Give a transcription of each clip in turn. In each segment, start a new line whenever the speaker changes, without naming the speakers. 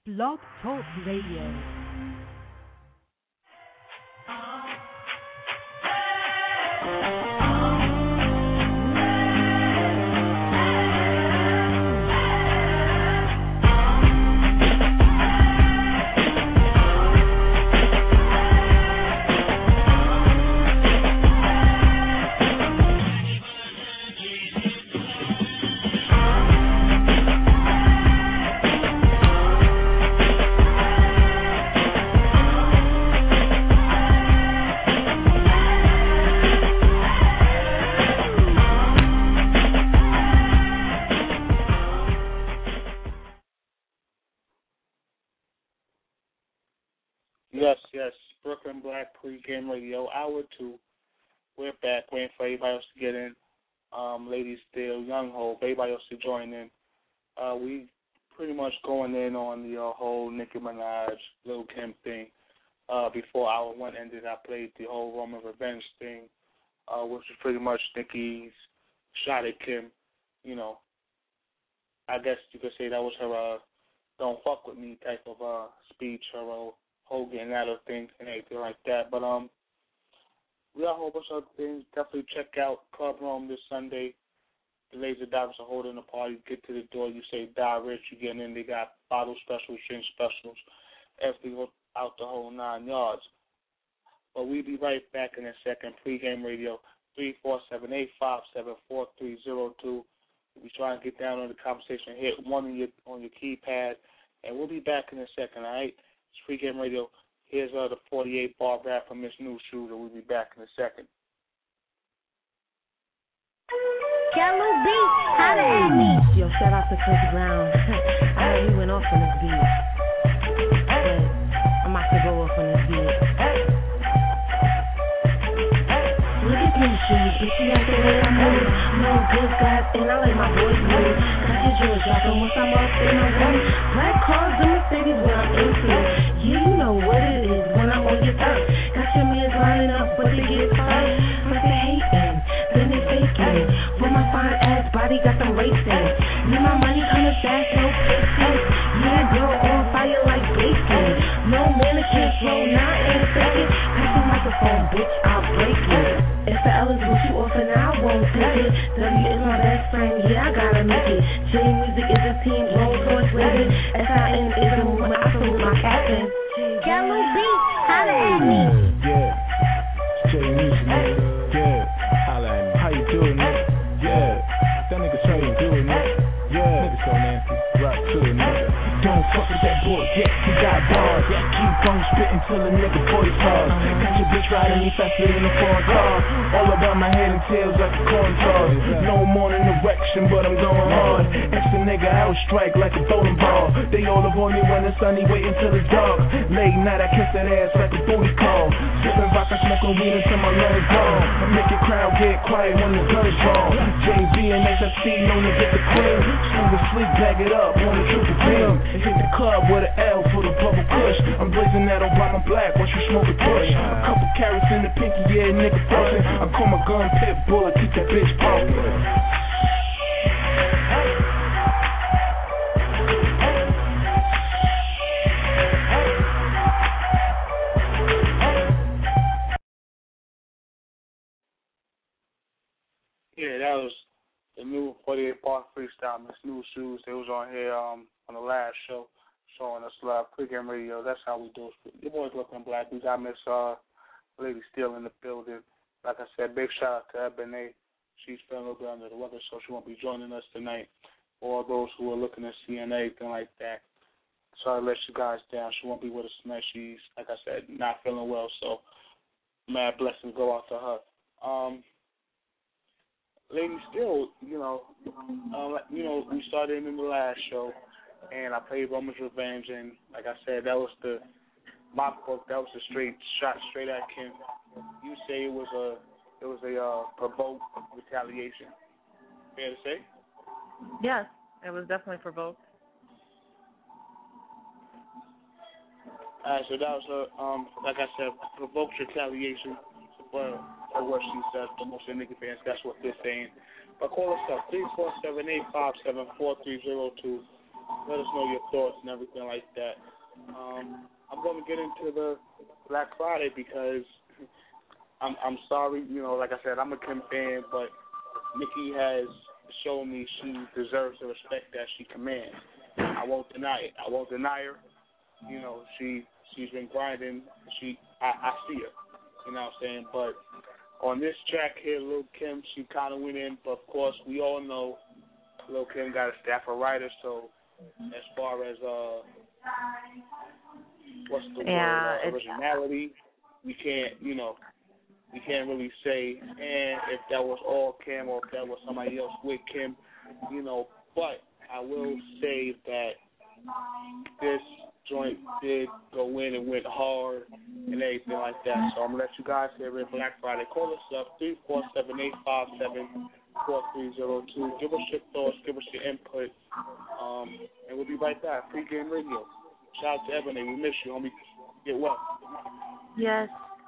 Blog Talk Radio.
Yes. Brooklyn Black Pregame Radio, Hour 2. We're back, waiting for everybody else to get in. Ladies Still, Young Hope, everybody else to join in. We pretty much going in on the whole Nicki Minaj, Lil Kim thing. Before Hour 1 ended, I played the whole Roman Revenge thing, which was pretty much Nicki's shot at Kim. You know, I guess you could say that was her don't fuck with me type of speech, her whole getting out of things and everything like that. But we got a whole bunch of other things. Definitely check out Club Rome this Sunday. The Laser Divers are holding a party. Get to the door. You say Die Rich. You get in. They got bottle specials, drink specials, everything out the whole 9 yards. But we'll be right back in a second. Pregame Radio 347-857-4302. We'll be trying to get down on the conversation. Hit 1 on your keypad, and we'll be back in a second. All right. It's Pregame Radio. Here's the 48-bar rap from Miss New Shoes, and we'll be back in a second.
Yellow Beat, how to add me? Yo, shout out to Chris Brown. I heard he went off on this beat. But I'm about to go off on this beat. Look at these shoes, but she like the way I move. No good guys, and I like my voice move. Got your jewels dropping once I'm up in my room. Black cars and Mercedes when I'm into. You know what it is when I'm on your turf. Got your mans lining up, but they get tired. But they hating, then they faking. With my fine ass body, got them racing. Need my money coming fast, no patience. Yeah, girl on fire like bacon. No mannequin flow, not in a second. Pass the microphone, bitch, I'll break it. If the L is what you offer, now I won't take it. W is my best friend, yeah, I gotta make it. J Music is a team, Rolls Royce living. SIN is a movement, I salute my captain. Yellow Beat, holla at me.
Yeah, J Music, nigga. Yeah, holla at me. How you doing, nigga? Yeah, that nigga so you doing, nigga. Yeah, nigga so nasty. Rock to it, nigga. Don't fuck with that boy, yeah, he got bars. Keep on spitting till a nigga voice hard. Got your bitch riding me faster than a foreign car. All about my head and tails like a corn toss. No morning erection, but I'm going hard. Extra nigga out strike like a bowling ball. They all avoid me when it's sunny, wait until it's dark. Late night, I kiss that ass like a booty call. Sipping vodka, smoking weed until my lungs gone. Make your crowd get quiet when the guns draw. James B and XFC known to get the cream. Smooth and sleep, bag it up on the triple beam. Hit the club with an L for the bubble push. I'm blazing that Obama black, once you smoke a push. A couple carrots in the pinky, yeah, nigga pushing. I call my gun pit bull, I keep that bitch pumping.
Yeah, that was the new 48-bar freestyle, Miss New Shoes. They was on here on the last show, showing us love. Pregame Radio, that's how we do it. Your boys looking black. We got Miss Lady Steele in the building. Like I said, big shout out to Ebony. She's feeling a little bit under the weather, so she won't be joining us tonight. All those who are looking to see and anything like that, sorry to let you guys down. She won't be with us tonight. She's, like I said, not feeling well, so mad blessings go out to her. Lady Steele, we started in the last show, and I played Roman's Revenge, and like I said, that was my book. That was a straight shot straight at Kim. You say it was a provoked retaliation. Fair to say?
Yes, it was definitely provoked.
All right, so that was like I said, provoked retaliation for what she said. For most of the nigga fans, that's what they're saying. But call us up 347-857-4302. let us know your thoughts and everything like that. I'm going to get into the Black Friday because I'm sorry, like I said, I'm a Kim fan, but Nikki has shown me she deserves the respect that she commands. I won't deny it. I won't deny her. She's been grinding. I see her. You know what I'm saying? But on this track here, Lil' Kim, she kind of went in. But, of course, we all know Lil' Kim got a staff of writers. So as far as, what's the word, originality, we can't really say, and if that was all Kim or if that was somebody else with Kim, but I will say that this joint did go in and went hard and everything like that. So I'm going to let you guys hear it Black Friday. Call us up, 347-857-4302. Give us your thoughts, give us your input, and we'll be right back. Pre-Game Radio. Shout out to Ebony. We miss you, homie. Get well.
Yes.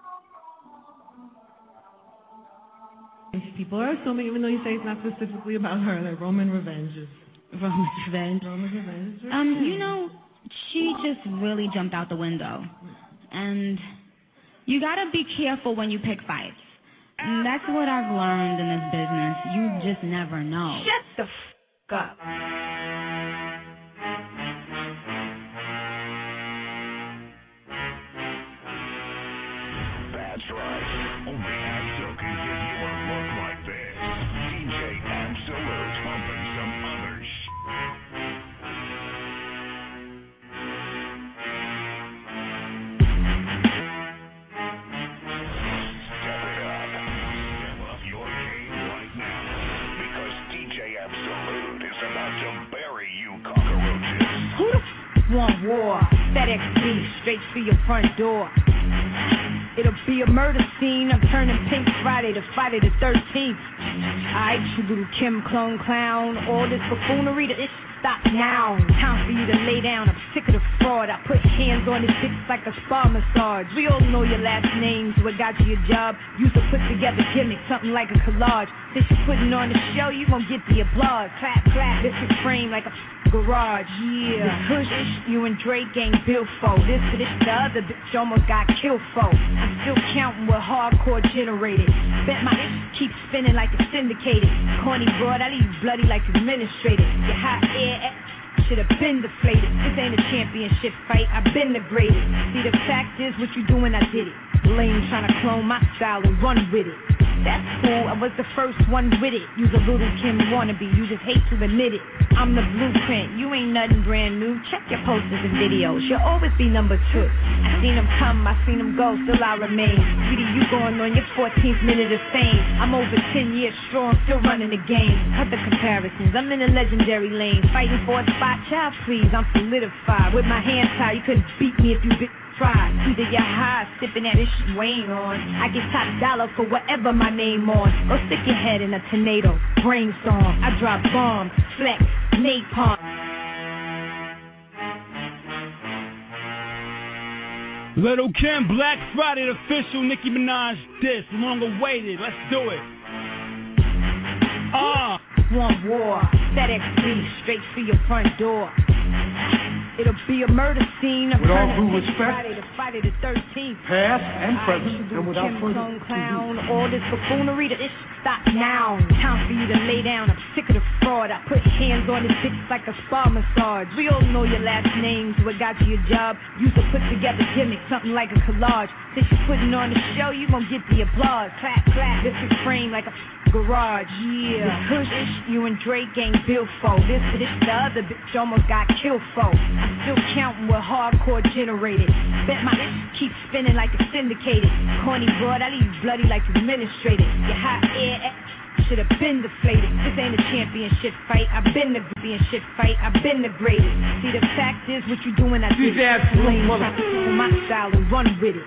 People are assuming, even though you say it's not specifically about her, that Roman revenge is.
Roman revenge. She just really jumped out the window. And you gotta be careful when you pick fights. And that's what I've learned in this business. You just never know.
Shut the up.
That's right. Only Absol can give you a look like this. DJ Absolute pumping some other Step it up. Step up your game right now. Because DJ Absolute is about to bury you cockroaches.
Who the want war? FedEx beef straight through your front door. It'll be a murder scene. I'm turning pink Friday to Friday the 13th. Alright, you little Kim clone clown. All this buffoonery, this stop now. Time for you to lay down. I'm sick of the fraud. I put hands on his dick like a spa massage. We all know your last names. What got you your job? Used to put together gimmicks, something like a collage. Since you're putting on the show, you gon' get the applause. Clap, clap. This is frame like a garage. Yeah. The push you and Drake ain't built for. This, the other bitch almost got killed for. I'm still counting what hardcore generated. Bet my keep spinning like it's syndicated. Corny broad, I leave you bloody like administrated. Your hot air should have been deflated. This ain't a championship fight, I've been the greatest. See, the fact is, what you doing, I did it. Lame trying to clone my style and run with it. That's cool, I was the first one with it. You's a little Kim wannabe, you just hate to admit it. I'm the blueprint, you ain't nothing brand new. Check your posters and videos, you'll always be number 2. I seen them come, I seen them go, still I remain. Sweetie, you going on your 14th minute of fame. I'm over 10 years strong, still running the game. Cut the comparisons, I'm in a legendary lane. Fighting for a spot, child please, I'm solidified. With my hands tied, you couldn't beat me if you bit. Either you're high, sipping that ish weighing on. I get top dollar for whatever my name on. Or stick your head in a tornado, brainstorm. I drop bombs, flex, napalm.
Lil' Kim, Black Friday, the official Nicki Minaj diss, long awaited. Let's do it.
Want war, FedEx beef straight through your front door. It'll be a murder scene.
With all due respect,
Friday the 13th.
Past and present, and without further
clown. All this buffoonery, this stop now. Time for you to lay down. I'm sick of the fraud. I put hands on his dick like a spa massage. We all know your last names. What got you your job? Used to put together gimmicks, something like a collage. Since you're putting on the show, you gon' get the applause. Clap, clap. This is frame like a garage. Yeah. The push you and Drake ain't built for. This, the other bitch almost got killed for. I'm still counting what hardcore generated. Bet my keep spinning like it's syndicated. Corny broad, I leave you bloody like you administrated. Your hot air should have been deflated. This ain't a championship fight, I've been the championship fight, I've been the greatest. See, the fact is, what you doing, I did it. Lame trying to my style and run with it.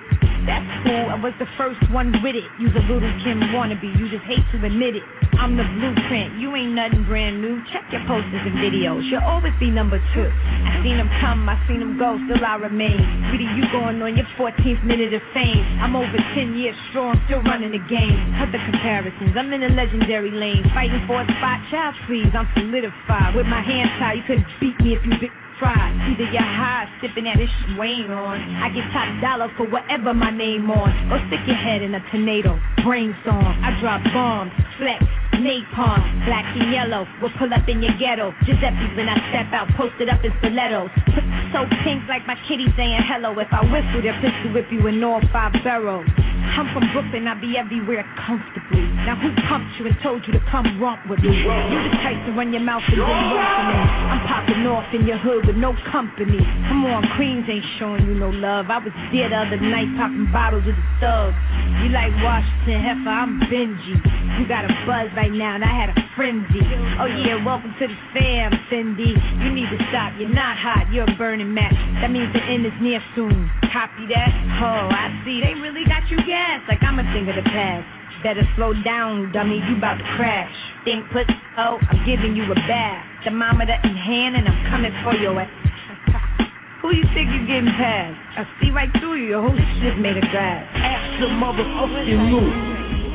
That's cool, I was the first one with it. You's a little Kim wannabe, you just hate to admit it. I'm the blueprint, you ain't nothing brand new. Check your posters and videos, you'll always be number 2. I seen them come, I seen them go, still I remain. Sweetie, you going on your 14th minute of fame. I'm over 10 years strong, still running the game. Cut the comparisons, I'm in a legendary lane. Fighting for a spot, child please, I'm solidified. With my hands tied, you couldn't beat me if you tried. Either you're high, sipping that ish Wayne on. I get top dollar for whatever my name on. Go stick your head in a tornado, brainstorm. I drop bombs, flex, napalm, black and yellow. We'll pull up in your ghetto. Giuseppe's when I step out, posted up in stilettos. So pink like my kitty saying hello. If I whistle, they'll pistol whip you in all 5 barrels. I'm from Brooklyn, I be everywhere comfortably. Now who pumped you and told you to come romp with me? You the type to run your mouth and then walk for me. I'm popping off in your hood with no company. Come on, Queens ain't showing you no love. I was there the other night popping bottles with the thugs. You like Washington Heifer, I'm Benji. You got a buzz right now and I had a frenzy. Oh yeah, welcome to the fam, Cindy. You need to stop, you're not hot, you're a burning match. That means the end is near soon. Copy that? Oh, I see, they really got you gas. Like I'm a thing of the past. Better slow down, dummy, you about to crash. Think put, oh, I'm giving you a bath. Thermometer in hand and I'm coming for your ass. Who you think you getting past? I see right through you, your whole shit made of glass. Ask the motherfucking move.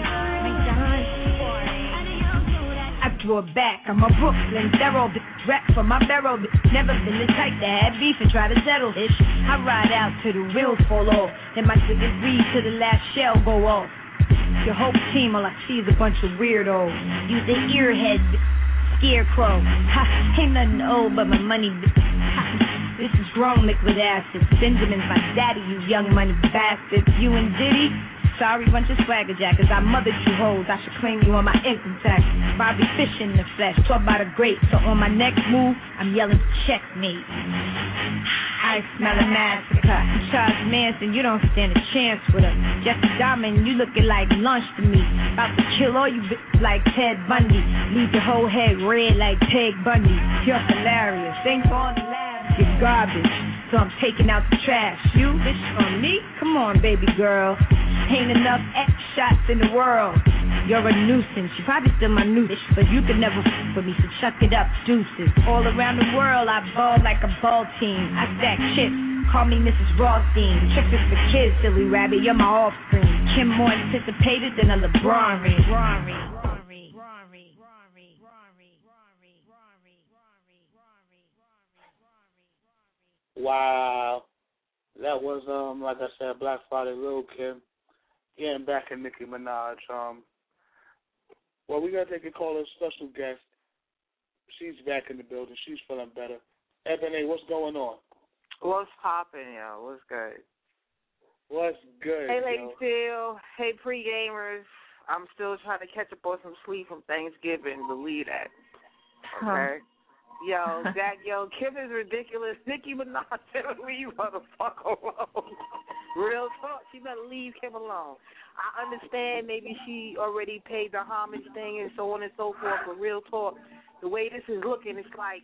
I draw back, I'm a Brooklyn thorough bitch. Rap for my barrel bitch. Never been the type to have beef and try to settle it. I ride out till the wheels fall off, and my tickets read till the last shell go off. Your whole team, all I see is a bunch of weirdos. Use the earhead bitch. Scarecrow. Ha, ain't nothing old but my money bitch. Ha, this is grown liquid acid. Benjamin's my daddy, you young money bastard. You and Diddy? Sorry, bunch of swagger jackers. I mothered you hoes. I should claim you on my income tax. Bobby Fish in the flesh, talk about a great. So on my next move, I'm yelling checkmate. I smell a massacre. Charles Manson, you don't stand a chance with her. Jeffrey Dahmer, you looking like lunch to me. About to kill all you bitches like Ted Bundy. Leave your whole head red like Peg Bundy. You're hilarious. Thanks for all the laughs. You're garbage. So I'm taking out the trash. You, bitch, on me? Come on, baby girl. Ain't enough X shots in the world. You're a nuisance. You probably still my nuisance, but you could never f with me, so chuck it up, deuces. All around the world, I ball like a ball team. I stack chips. Call me Mrs. Rothstein. Tricks is for kids, silly rabbit. You're my offspring. Kim more anticipated than a LeBron ring.
Wow. That was, like I said, Black Friday, Lil Kim. Getting back at Nicki Minaj. Well, we got to take a call to a special guest. She's back in the building. She's feeling better. Ebony, what's going on?
What's poppin', yo? What's good?
What's good,
Hey, Lady Phil. Hey, pre-gamers. I'm still trying to catch up on some sleep from Thanksgiving. Believe that. Okay? Yo, Kim is ridiculous. Nicki Minaj said, leave motherfucker alone. Real talk. She better leave Kim alone. I understand maybe she already paid the homage thing and so on and so forth, but real talk, the way this is looking, it's like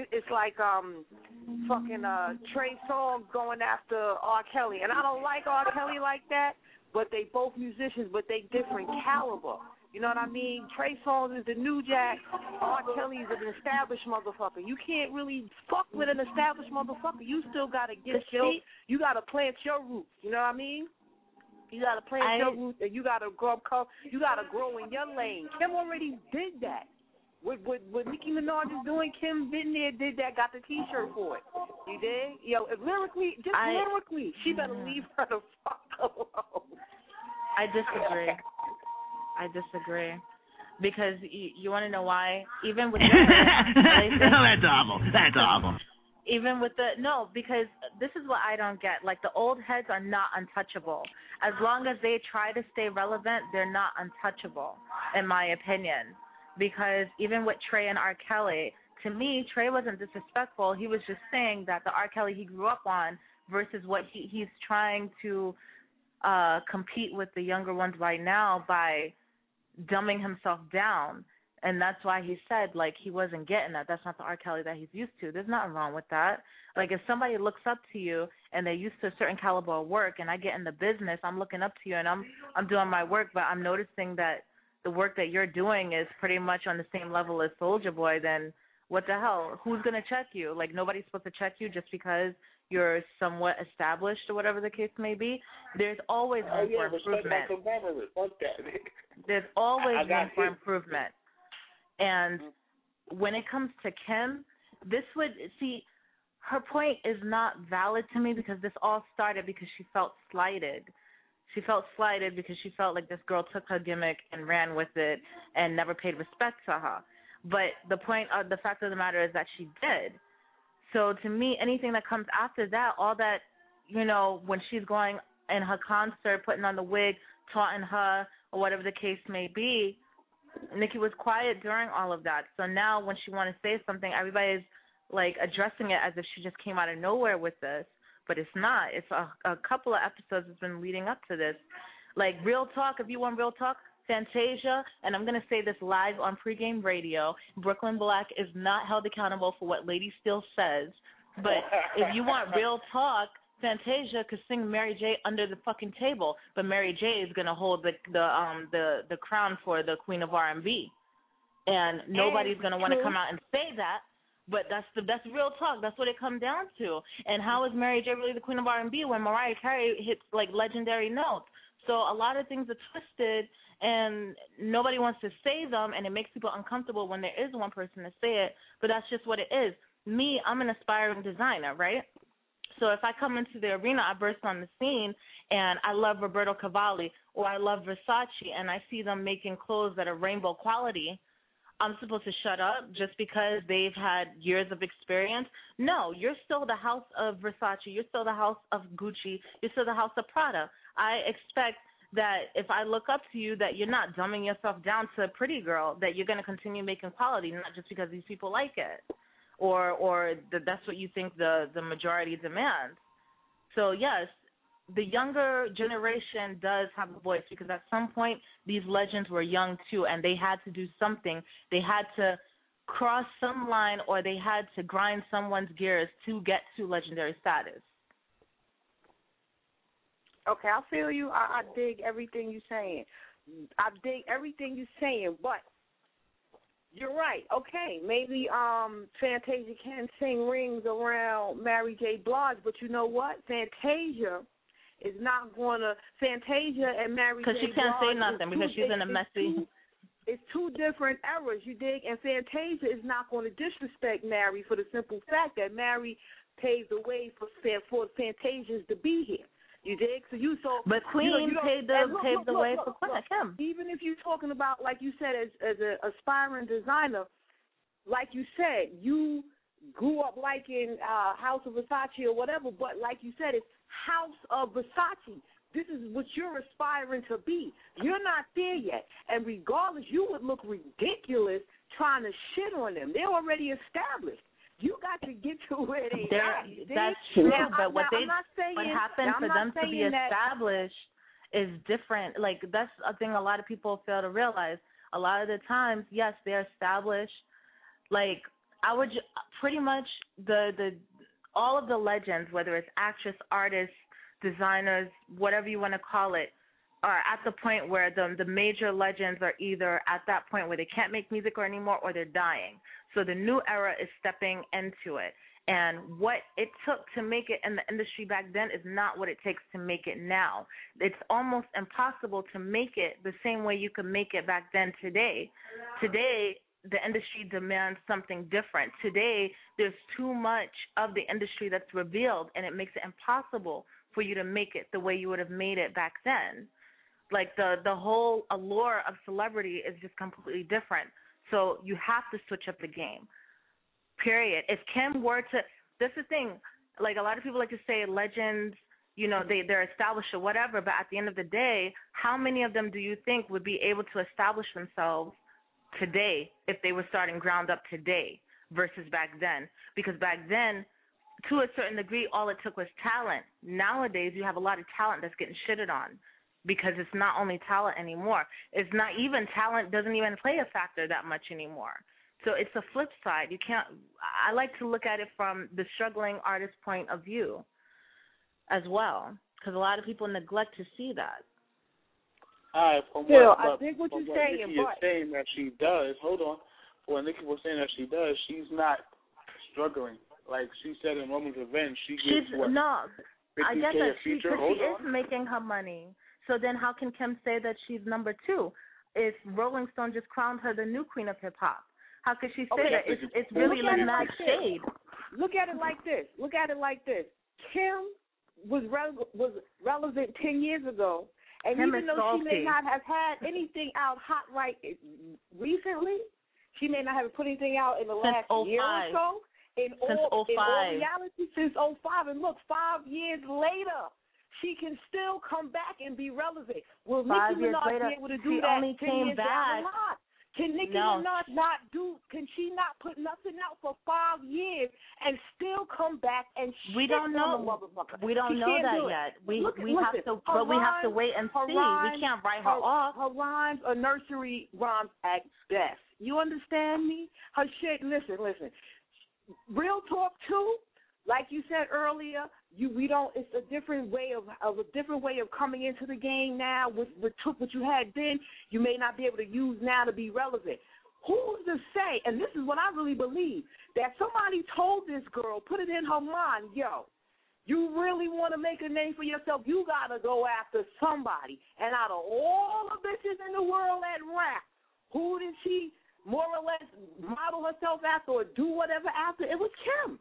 fucking Trey Songz going after R. Kelly. And I don't like R. Kelly like that, but they both musicians, but they different caliber. You know what I mean? Trey Songz is the new jack. R. Kelly is an established motherfucker. You can't really fuck with an established motherfucker. You still got to you got to plant your roots. You know what I mean? You got to plant your roots and you got to grow in your lane. Kim already did that. What Nicki Minaj is doing, Kim been there, did that, got the T-shirt for it. You did? Yo, lyrically, she better leave her the fuck alone.
I disagree. Because you want to know why? Even with
That's awful.
Even with because this is what I don't get. Like, the old heads are not untouchable. As long as they try to stay relevant, they're not untouchable, in my opinion. Because even with Trey and R. Kelly, to me, Trey wasn't disrespectful. He was just saying that the R. Kelly he grew up on versus what he's trying to compete with the younger ones right now by dumbing himself down. And that's why he said, like, he wasn't getting that. That's not the R. Kelly that he's used to. There's nothing wrong with that. Like, if somebody looks up to you and they're used to a certain caliber of work, and I get in the business, I'm looking up to you and I'm doing my work, but I'm noticing that the work that you're doing is pretty much on the same level as Soulja Boy, then what the hell? Who's going to check you? Like, nobody's supposed to check you just because you're somewhat established or whatever the case may be. There's always room for improvement. There's always room for improvement. And when it comes to Kim, her point is not valid to me because this all started because she felt slighted. She felt slighted because she felt like this girl took her gimmick and ran with it and never paid respect to her. But the fact of the matter is that she did. So to me, anything that comes after that, all that, when she's going in her concert, putting on the wig, taunting her, or whatever the case may be, Nicki was quiet during all of that. So now when she want to say something, everybody's like addressing it as if she just came out of nowhere with this. But it's not. It's a couple of episodes that's been leading up to this. Like, real talk, if you want real talk, Fantasia, and I'm going to say this live on pregame radio, Brooklyn Black is not held accountable for what Lady Steele says. But if you want real talk, Fantasia could sing Mary J. under the fucking table, but Mary J. is going to hold the crown for the Queen of R&B, and nobody's going to want to come out and say that. But that's real talk. That's what it comes down to. And how is Mary J. really the Queen of R&B when Mariah Carey hits like legendary notes? So a lot of things are twisted, and nobody wants to say them, and it makes people uncomfortable when there is one person to say it. But that's just what it is. Me, I'm an aspiring designer, right? So if I come into the arena, I burst on the scene, and I love Roberto Cavalli or I love Versace, and I see them making clothes that are rainbow quality, I'm supposed to shut up just because they've had years of experience? No, you're still the house of Versace. You're still the house of Gucci. You're still the house of Prada. I expect that if I look up to you, that you're not dumbing yourself down to a pretty girl, that you're going to continue making quality, not just because these people like it. Or that's what you think the majority demands. So, yes, the younger generation does have a voice because at some point these legends were young too, and they had to do something. They had to cross some line, or they had to grind someone's gears to get to legendary status.
Okay, I feel you. I dig everything you're saying. But you're right. Okay, maybe Fantasia can sing rings around Mary J. Blige, but you know what? Fantasia is not going to – Fantasia and Mary J. Blige – because she can't say nothing because she's in a messy – It's two different eras, you dig? And Fantasia is not going to disrespect Mary for the simple fact that Mary paved the way for Fantasias to be here. You dig? But Queen paved the way for Kim. Even if you're talking about, like you said, as an aspiring designer, like you said, you grew up liking House of Versace or whatever, but like you said, it's House of Versace. This is what you're aspiring to be. You're not there yet. And regardless, you would look ridiculous trying to shit on them. They're already established. You got to get to where they are.
That's true, but what happened for them to be established is different. Like, that's a thing a lot of people fail to realize. A lot of the times, yes, they're established. Like, I would pretty much all of the legends, whether it's actress, artists, designers, whatever you want to call it, are at the point where the major legends are either at that point where they can't make music anymore or they're dying. So the new era is stepping into it. And what it took to make it in the industry back then is not what it takes to make it now. It's almost impossible to make it the same way you could make it back then today. Today, the industry demands something different. Today, there's too much of the industry that's revealed, and it makes it impossible for you to make it the way you would have made it back then. Like, the whole allure of celebrity is just completely different. So you have to switch up the game, period. If Kim were to – that's the thing. Like, a lot of people like to say legends, they're established or whatever, but at the end of the day, how many of them do you think would be able to establish themselves today if they were starting ground up today versus back then? Because back then, to a certain degree, all it took was talent. Nowadays, you have a lot of talent that's getting shitted on. because it's not only talent anymore. It's not even talent doesn't even play a factor that much anymore. So it's a flip side. You can't. I like to look at it from the struggling artist point of view as well, because a lot of people neglect to see that.
All right, from
I think what you're saying,
Nikki is saying that she does. Hold on. What Nikki was saying that she does, she's not struggling. Like she said in Woman's Revenge, she gets what?
No, I get that she is making her money. So then how can Kim say that she's number 2 if Rolling Stone just crowned her the new queen of hip hop? How could she say that? It's really like not shade.
Look at it like this. Kim was relevant 10 years ago, and
Kim
even though she may not have had anything out hot right recently, she may not have put anything out in the last year or so. In all reality, since 2005, and look, 5 years later, she can still come back and be relevant. Will Nicki Minaj be able to do that?
Only came back.
Can Nicki Minaj can she not put nothing out for 5 years and still come back and
we don't know. We don't know that yet. We have to wait and see. We can't write her off.
Her rhymes are nursery rhymes at best. You understand me? Her shit. Listen. Real talk too. Like you said earlier, it's a different way of coming into the game now. With what you had then, you may not be able to use now to be relevant. Who's to say? And this is what I really believe, that somebody told this girl, put it in her mind, yo, you really want to make a name for yourself, you gotta go after somebody. And out of all the bitches in the world at rap, who did she more or less model herself after or do whatever after? It was Kim.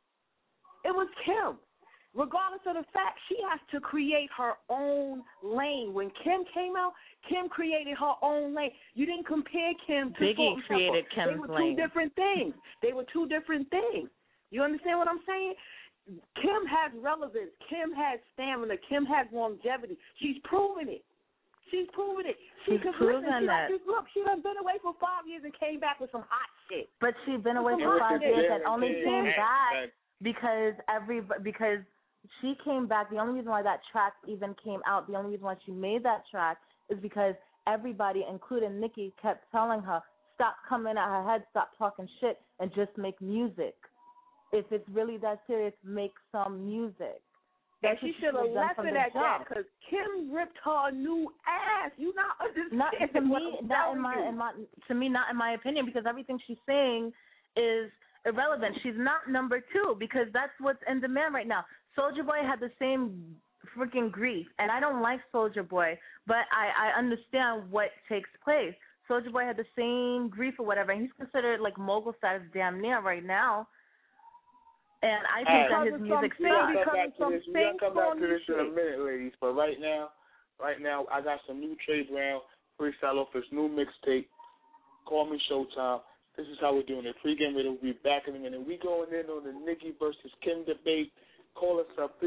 Regardless of the fact, she has to create her own lane. When Kim came out, Kim created her own lane. You didn't compare Kim to
Biggie created Kim's lane.
They were two different things. You understand what I'm saying? Kim has relevance. Kim has stamina. Kim has longevity. She's proven it. She's proven that. She done been away for 5 years and came back with some hot shit.
But she's been away for 5 years and only came back because she came back. The only reason why that track even came out, the only reason why she made that track is because everybody, including Nicki, kept telling her, stop coming at her head, stop talking shit, and just make music. If it's really that serious, make some music.
And she should have left it at that, because Kim ripped her new ass. You not understand
to me, not in my opinion, because everything she's saying is irrelevant. She's not number 2 because that's what's in demand right now. Soulja Boy had the same freaking grief, and I don't like Soulja Boy, but I understand what takes place. Soulja Boy had the same grief or whatever, and he's considered like mogul status damn near right now. And I think that his music
sucks. We're going to come back to this in a minute, ladies. But right now, I got some new Trey Brown freestyle off his new mixtape, Call Me Showtime. This is how we're doing it. Pre-game radio will be back in a minute. We going in on the Nicki versus Kim debate. Call us up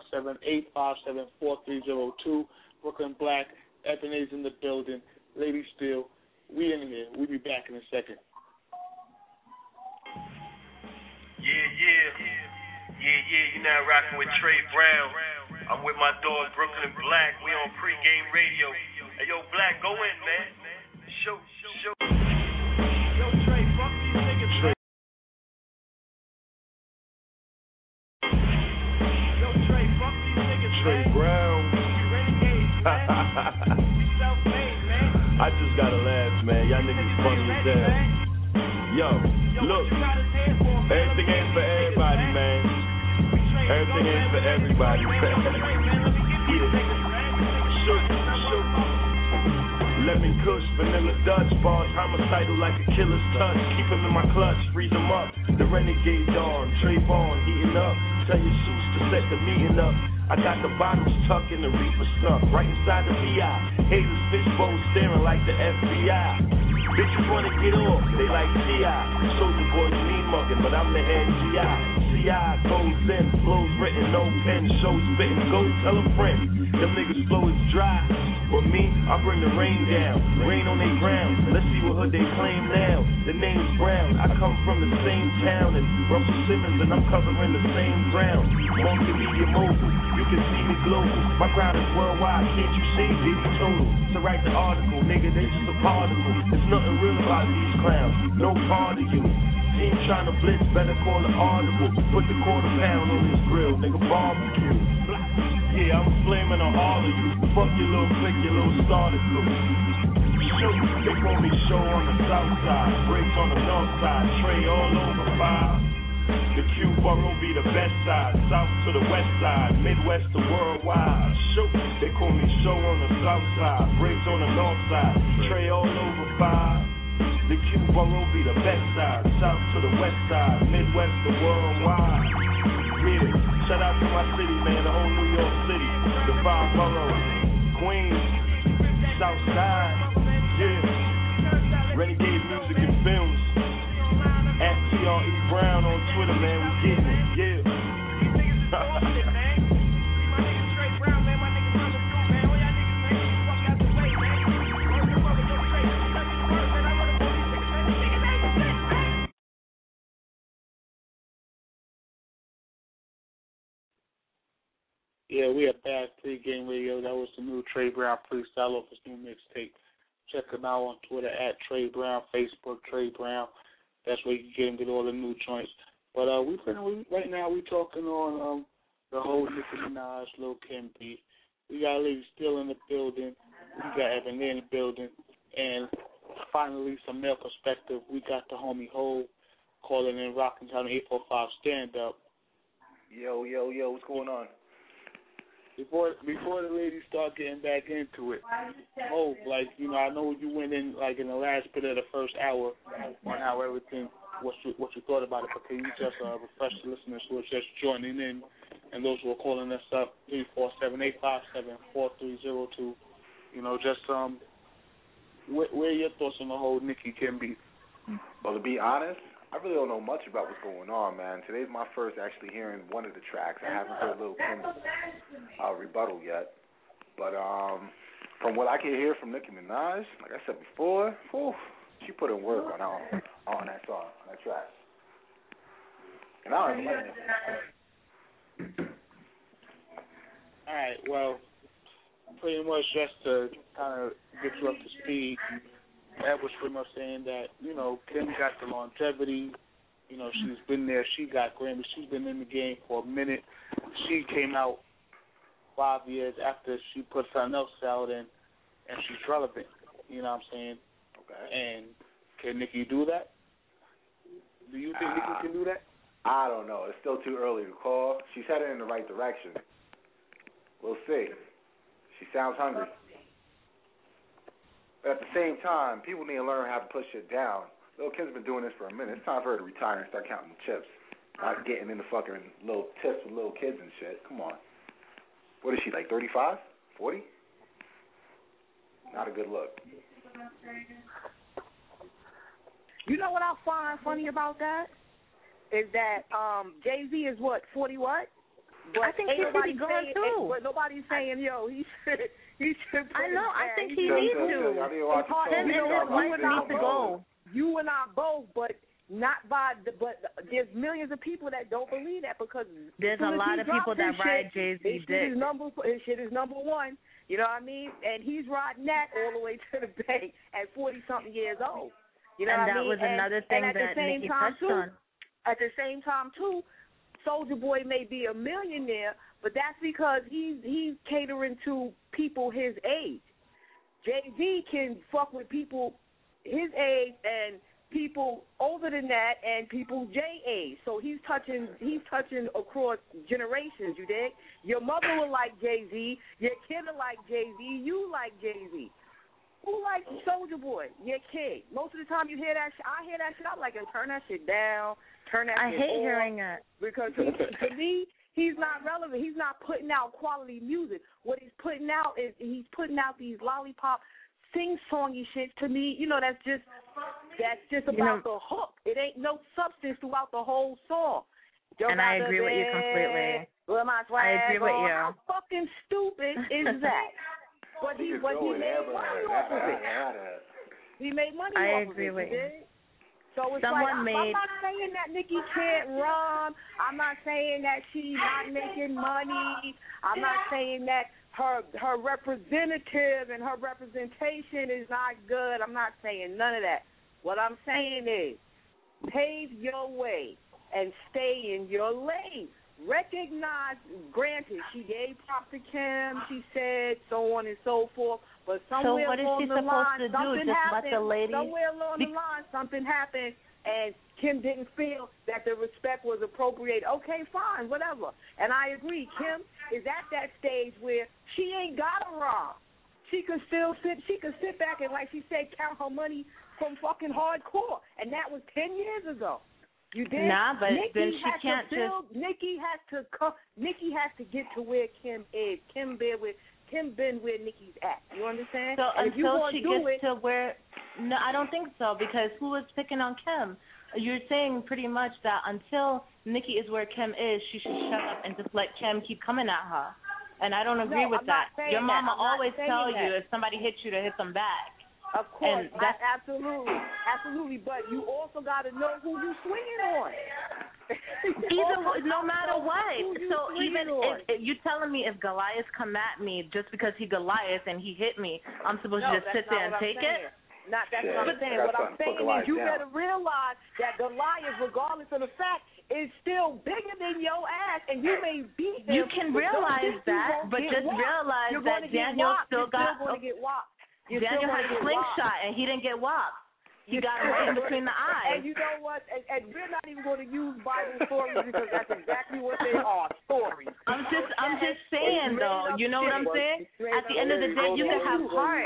347-857-4302. Brooklyn Black, Ebony's in the building. Lady Steel, we in here. We'll be back in a second.
Yeah, you're now rocking with Trey Brown. I'm with my dog, Brooklyn Black. We on Pre-Game Radio. Hey, yo, Black, go in, man. Show. Yo, Trey, fuck these niggas, Trey. Yo, Trey, fuck these niggas,
Trey Brown.
We self-made, man.
I just gotta laugh, man. Y'all niggas funny as hell. Yo, look. Everything ain't for everybody, man. Everything ain't for everybody, man. Shoot. Lemon Kush, vanilla Dutch, bars homicidal like a killer's touch. Keep him in my clutch, freeze him up. The renegade dawn, Trayvon heating up. Tell your suits to set the meeting up. I got the bottles tucked in the reefer snuff, right inside the VI. Haters fishbowl staring like the FBI. Bitches wanna get off, they like T.I. Soulja Boys mean mugging, but I'm the head G.I. C.I. goes in, flows written, no pen, shows spitting, go tell a friend. Them niggas flow is dry, but me, I bring the rain down, rain on they ground. Let's see what hood they claim now. The name's Brown, I come from the same town as Russell Simmons, and I'm covering the same ground. multimedia mogul. You can see me global. My crown is worldwide, can't you see? Baby total. To write the article, nigga, they just a particle. There's nothing real about these clowns. No part of you. Team trying to blitz, better call it audible. Put the quarter pound on this grill, nigga, barbecue. Yeah, I'm flaming on all of you. Fuck your little clique, your little starter crew. Shoot, they call me show on the south side, breaks on the north side, Trey all over fire. The Q borough be the best side, south to the west side, Midwest to worldwide. Shoot, they call me show on the south side, breaks on the north side, Trey all over fire. The Q borough be the best side, south to the west side, Midwest to worldwide. Yeah, shout out to my city, man, the whole New York City, the 5 boroughs, Queens, South Side, yeah. Renegade Music and Films, at TRE Brown on Twitter, man, we getting it, yeah.
Yeah, we are back. Pre-game radio. That was the new Trey Brown freestyle off his new mixtape. Check him out on Twitter at Trey Brown, Facebook Trey Brown. That's where you can get him, get all the new joints. But right now we talking on the whole Nicki Minaj, Lil Kim beat. We got Lady Still in the building. We got Evan in the building. And finally, some male perspective. We got the homie Ho calling in Rockin' Town 845 Stand Up.
Yo, what's going on?
Before the ladies start getting back into it, I know you went in like in the last bit of the first hour on how everything, what you thought about it. But can you just refresh the listeners who are just joining in and those who are calling us up 347-857-4302? Where are your thoughts on the whole Nicki Kim beat?
Well, to be honest, I really don't know much about what's going on, man. Today's my first actually hearing one of the tracks. I haven't heard Lil Kim's rebuttal yet. But from what I can hear from Nicki Minaj, like I said before, she put in work on that song, on that track. And I don't even like Nicki.
All right, well, pretty much just to kind of get you up to speed, that was pretty much saying that, Kim got the longevity. She's been there. She got Grammys. She's been in the game for a minute. She came out 5 years after she put something else out, and she's relevant. You know what I'm saying? Okay. And can Nicki do that? Do you think Nicki can do that?
I don't know. It's still too early to call. She's headed in the right direction. We'll see. She sounds hungry. But at the same time, people need to learn how to put shit down. Lil Kim's been doing this for a minute. It's time for her to retire and start counting the chips. Not getting into fucking little tips with little kids and shit. Come on. What is she, like 35? 40? Not a good look.
You know what I find funny about that? Is that Jay-Z is what, 40 what? But
I think he should be going too.
But nobody's saying, yo, he should.
I know. I think he needs to. Him and his wife need to go.
You and I both, but not by. But there's millions of people that don't believe that because
there's a lot of people that ride Jay-Z dick.
His shit is number one. You know what I mean? And he's riding that all the way to the bank at 40-something years old. You know what I mean?
And that was another thing that Nicki touched on.
At the same time, too, Soulja Boy may be a millionaire, but that's because he's catering to people his age. Jay-Z can fuck with people his age and people older than that and people Jay age. So he's touching across generations, you dig? Your mother will like Jay-Z, your kid will like Jay-Z, you like Jay-Z. Who likes Soulja Boy? Your kid. Most of the time you hear that shit, I hear that shit, I'm like, turn that shit down, turn that shit off.
I hate hearing it.
Because to me, he's not relevant. He's not putting out quality music. What he's putting out is he's putting out these lollipop sing-songy shit. To me, that's just about the hook. It ain't no substance throughout the whole song.
And I agree with you completely. I agree with you.
How fucking stupid is that? But he made money off of it. He made money off of it.
I agree with you.
So it's
Someone
like, I'm not saying that Nicki can't run. I'm not saying that she's not making money. I'm not saying that her representative and her representation is not good. I'm not saying none of that. What I'm saying is pave your way and stay in your lane. Recognize, granted, she gave props to Kim, she said so on and so forth, but somewhere along the line, something happened. Somewhere along the line, something happened, and Kim didn't feel that the respect was appropriate. Okay, fine, whatever. And I agree, Kim is at that stage where she ain't got to rob. She could still sit back and, like she said, count her money from fucking hardcore, and that was 10 years ago. You did?
Nah, but
Nicki
then she can't just.
Nicki has to get to where Kim is. Kim been where Nicki's at. You understand?
So
and
until she gets to where, no, I don't think so, because who was picking on Kim? You're saying pretty much that until Nicki is where Kim is, she should shut up and just let Kim keep coming at her. And I don't agree with that. Your mama always tell you if somebody hits you to hit them back.
Of course, absolutely. But you also got to know who you swinging on.
No matter what. So even if you telling me if Goliath come at me just because he Goliath and he hit me, I'm supposed to just sit there and take it?
That's what I'm saying. What I'm saying is you better realize that Goliath, regardless of the fact, is still bigger than your ass, and you may beat him.
You can realize that, but just realize that Daniel still got. Daniel had a slingshot, and he didn't get whopped. You got him right in between the eyes.
And you know what? And we're not even going to use Bible stories because that's exactly what they are, stories.
I'm just saying, though. You know what I'm saying? At the end of the day, you can have heart.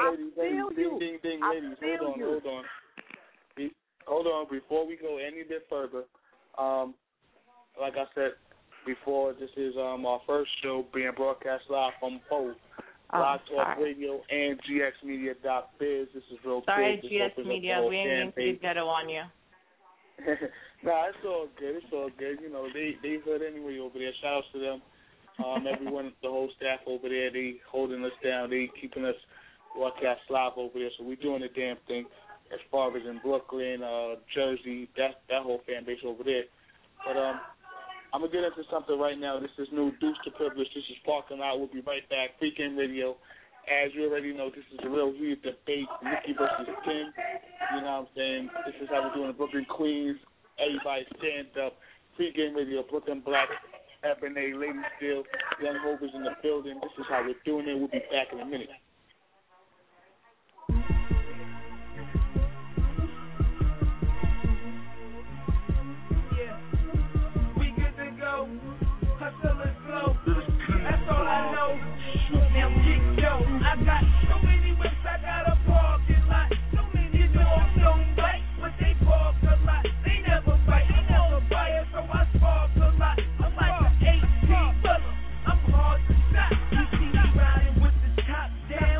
Hold on. Before we go any bit further, like I said before, this is our first show being broadcast live from Poe. Blog Talk Radio and GXmedia.biz. This is real
sorry,
big.
GX Media. We ain't going to get ghetto on you.
Nah, it's all good. You know, they heard anyway over there. Shout outs to them. Everyone, the whole staff over there, they holding us down. They keeping us broadcast live over there. So we're doing the damn thing as far as in Brooklyn, Jersey, that whole fan base over there. But I'm going to get into something right now. This is new Deuce to Privilege. This is Parking Lot. We'll be right back. Pre-Game Radio. As you already know, this is a real heated debate, Nicki versus Kim. You know what I'm saying? This is how we're doing it. Brooklyn, Queens. Everybody stand up. Pre-Game Radio, Brooklyn Black, Ebony, Lady Steel, Young Hovers in the building. This is how we're doing it. We'll be back in a minute.
That's all I know. Now kick yo. I got so many whips, I got a parking lot. So many dogs don't bite, but they bark a lot. They never bite, they never bite, so I spark a lot. I'm like an 18 fella, I'm hard to stop. You see me riding with the top down.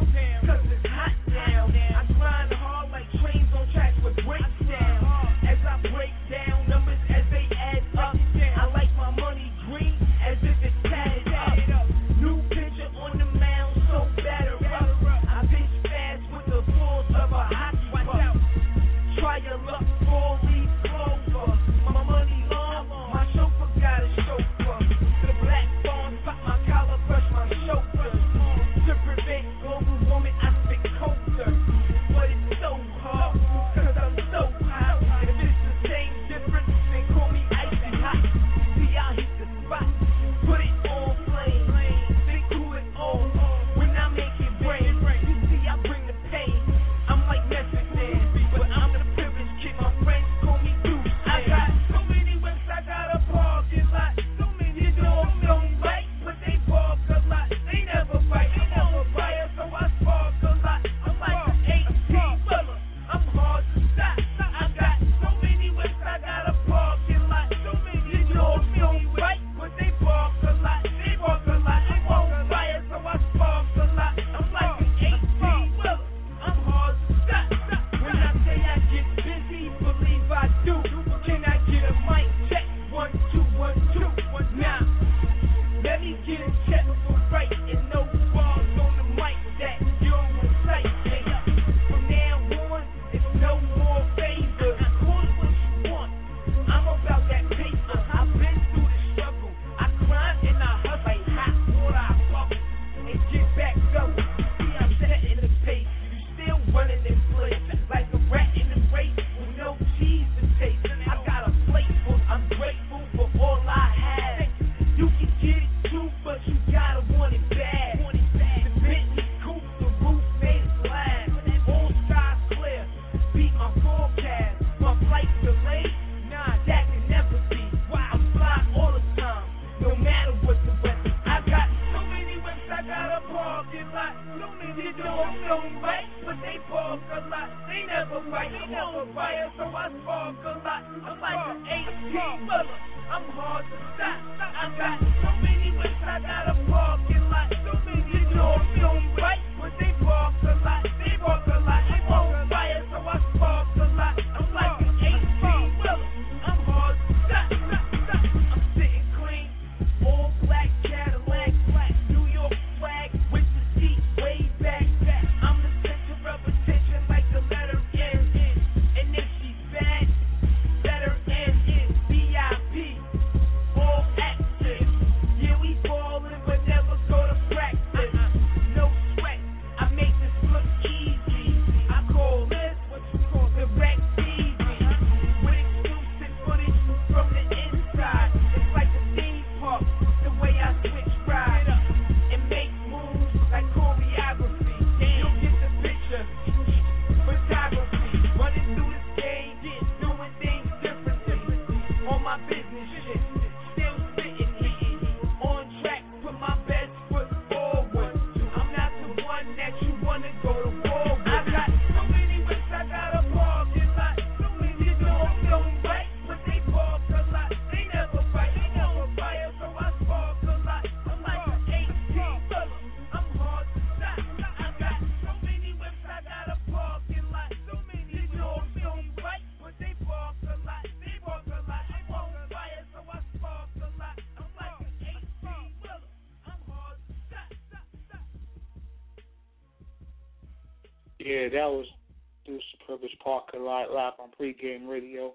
Yeah, that was Deuce Privilege Parker live on Pregame Radio.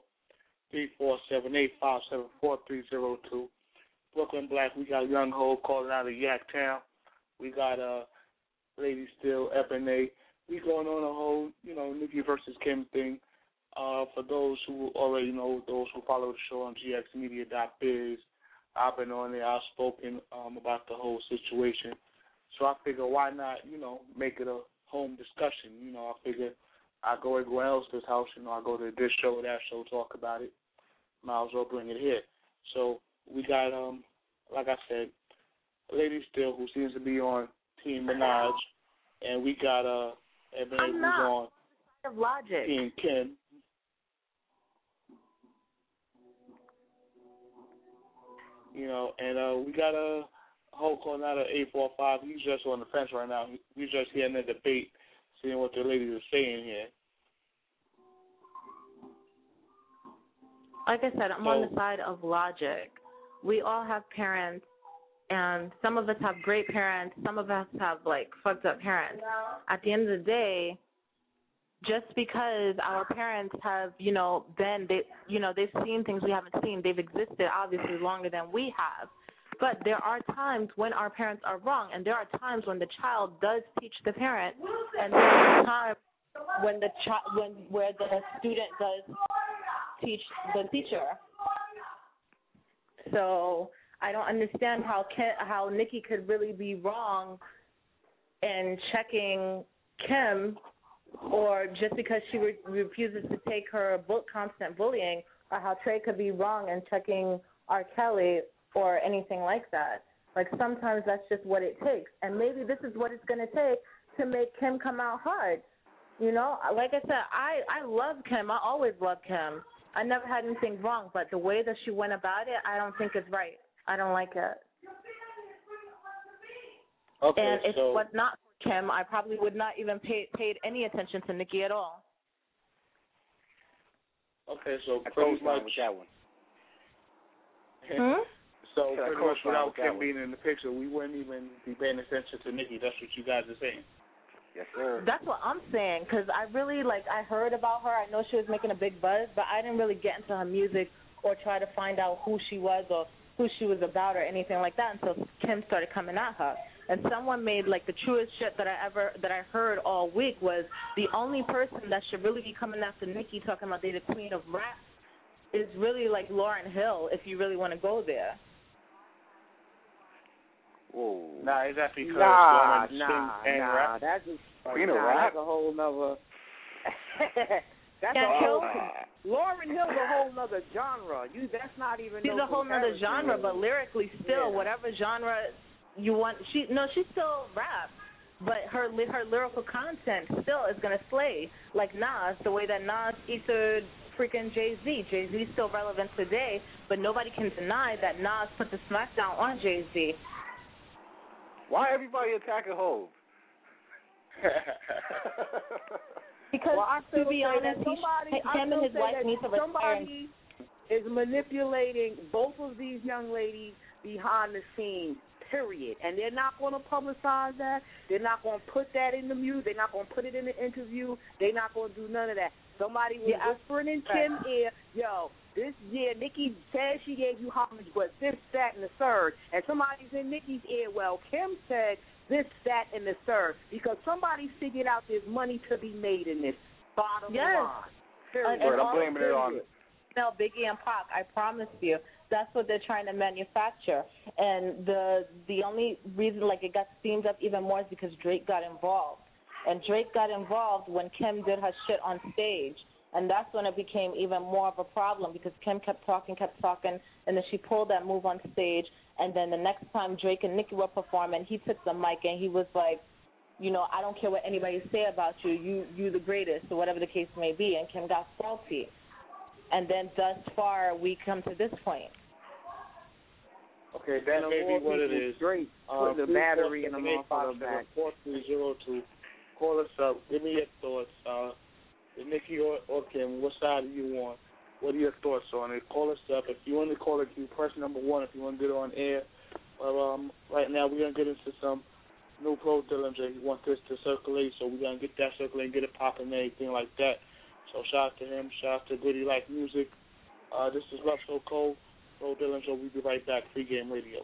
347-857-4302. Brooklyn Black, we got Young Ho calling out of Yaktown. We got Lady Steel, Ebony. We going on a whole, Nikki versus Kim thing. For those who already know, those who follow the show on gxmedia.biz, I've been on there. I've spoken about the whole situation. So I figure why not, make it a home discussion. I figure I go everywhere else's house, I go to this show, that show, talk about it. Might as well bring it here. So we got, like I said, Lady Still, who seems to be on Team Minaj, and we got Ebony, who's on
Logic.
Team Kim. And we got a whole call out of 845. He's just on the fence right now. He's just hearing the debate, seeing what the ladies are saying here.
Like I said, I'm on the side of logic. We all have parents, and some of us have great parents. Some of us have, fucked up parents. At the end of the day, just because our parents have, they've seen things we haven't seen. They've existed, obviously, longer than we have. But there are times when our parents are wrong, and there are times when the child does teach the parent, and there are times when where the student does teach the teacher. So I don't understand how Nikki could really be wrong in checking Kim, or just because she refuses to take her constant bullying, or how Trey could be wrong in checking R. Kelly or anything like that. Sometimes that's just what it takes. And maybe this is what it's going to take to make Kim come out hard. Like I said, I love Kim. I always loved Kim. I never had anything wrong, but the way that she went about it, I don't think it's right. I don't like it.
Okay,
and if it was not for Kim, I probably would not even paid any attention to Nikki at all.
Okay, so
I
pretty much
with that one.
So pretty much without Kim being in the picture, we wouldn't even be paying attention to Nikki. That's what you guys are saying.
Yes, sir.
That's what I'm saying, because I really, I heard about her. I know she was making a big buzz, but I didn't really get into her music or try to find out who she was or who she was about or anything like that until Kim started coming at her. And someone made, the truest shit that I heard all week was the only person that should really be coming after Nikki, talking about they the queen of rap, is really, Lauryn Hill, if you really want to go there.
Whoa.
Nah, is that because
nah,
rap?
That's
Queen of rap?
That's a whole nother. That's a whole. Lauryn Hill's a whole nother genre. That's not even.
She's a whole nother genre, but lyrically, still, whatever genre you want, she still rap, but her lyrical content still is gonna slay. Like Nas, the way that Nas ethered freaking Jay-Z. Jay-Z's still relevant today, but nobody can deny that Nas put the smackdown on Jay-Z.
Why everybody attacking Hov?
Because, to be honest, him and his wife need to retire.
Somebody is manipulating both of these young ladies behind the scenes, period. And they're not going to publicize that. They're not going to put that in the music. They're not going to put it in the interview. They're not going to do none of that. Somebody was whispering in Kim's ear, this year Nikki said she gave you homage, but this, that, and the third. And somebody's in Nikki's ear, Kim said this, that, and the third. Because somebody figured out there's money to be made in this. Bottom line.
And I'm blaming it on
No, Biggie and Pac, I promise you. That's what they're trying to manufacture. And the only reason, it got steamed up even more is because Drake got involved. And Drake got involved when Kim did her shit on stage. And that's when it became even more of a problem because Kim kept talking, and then she pulled that move on stage. And then the next time Drake and Nicki were performing, he took the mic and he was like, I don't care what anybody say about you. You the greatest, or whatever the case may be. And Kim got salty. And then thus far, we come to this point.
Okay, that may be what it is.
Drake put the battery in the motherfucker back.
4302. Call us up. Give me your thoughts. Nikki or Kim, what side are you on? What are your thoughts on it? Call us up. If you want to call it, you press number 1 if you want to get on air. Right now we're going to get into some new Pro Dillinger. He wants this to circulate, so we're going to get that circulating, get it popping and everything like that. So shout out to him. Shout out to Goody Life Music. This is Love So Cold, Pro Dillinger. We'll be right back. Pregame Radio.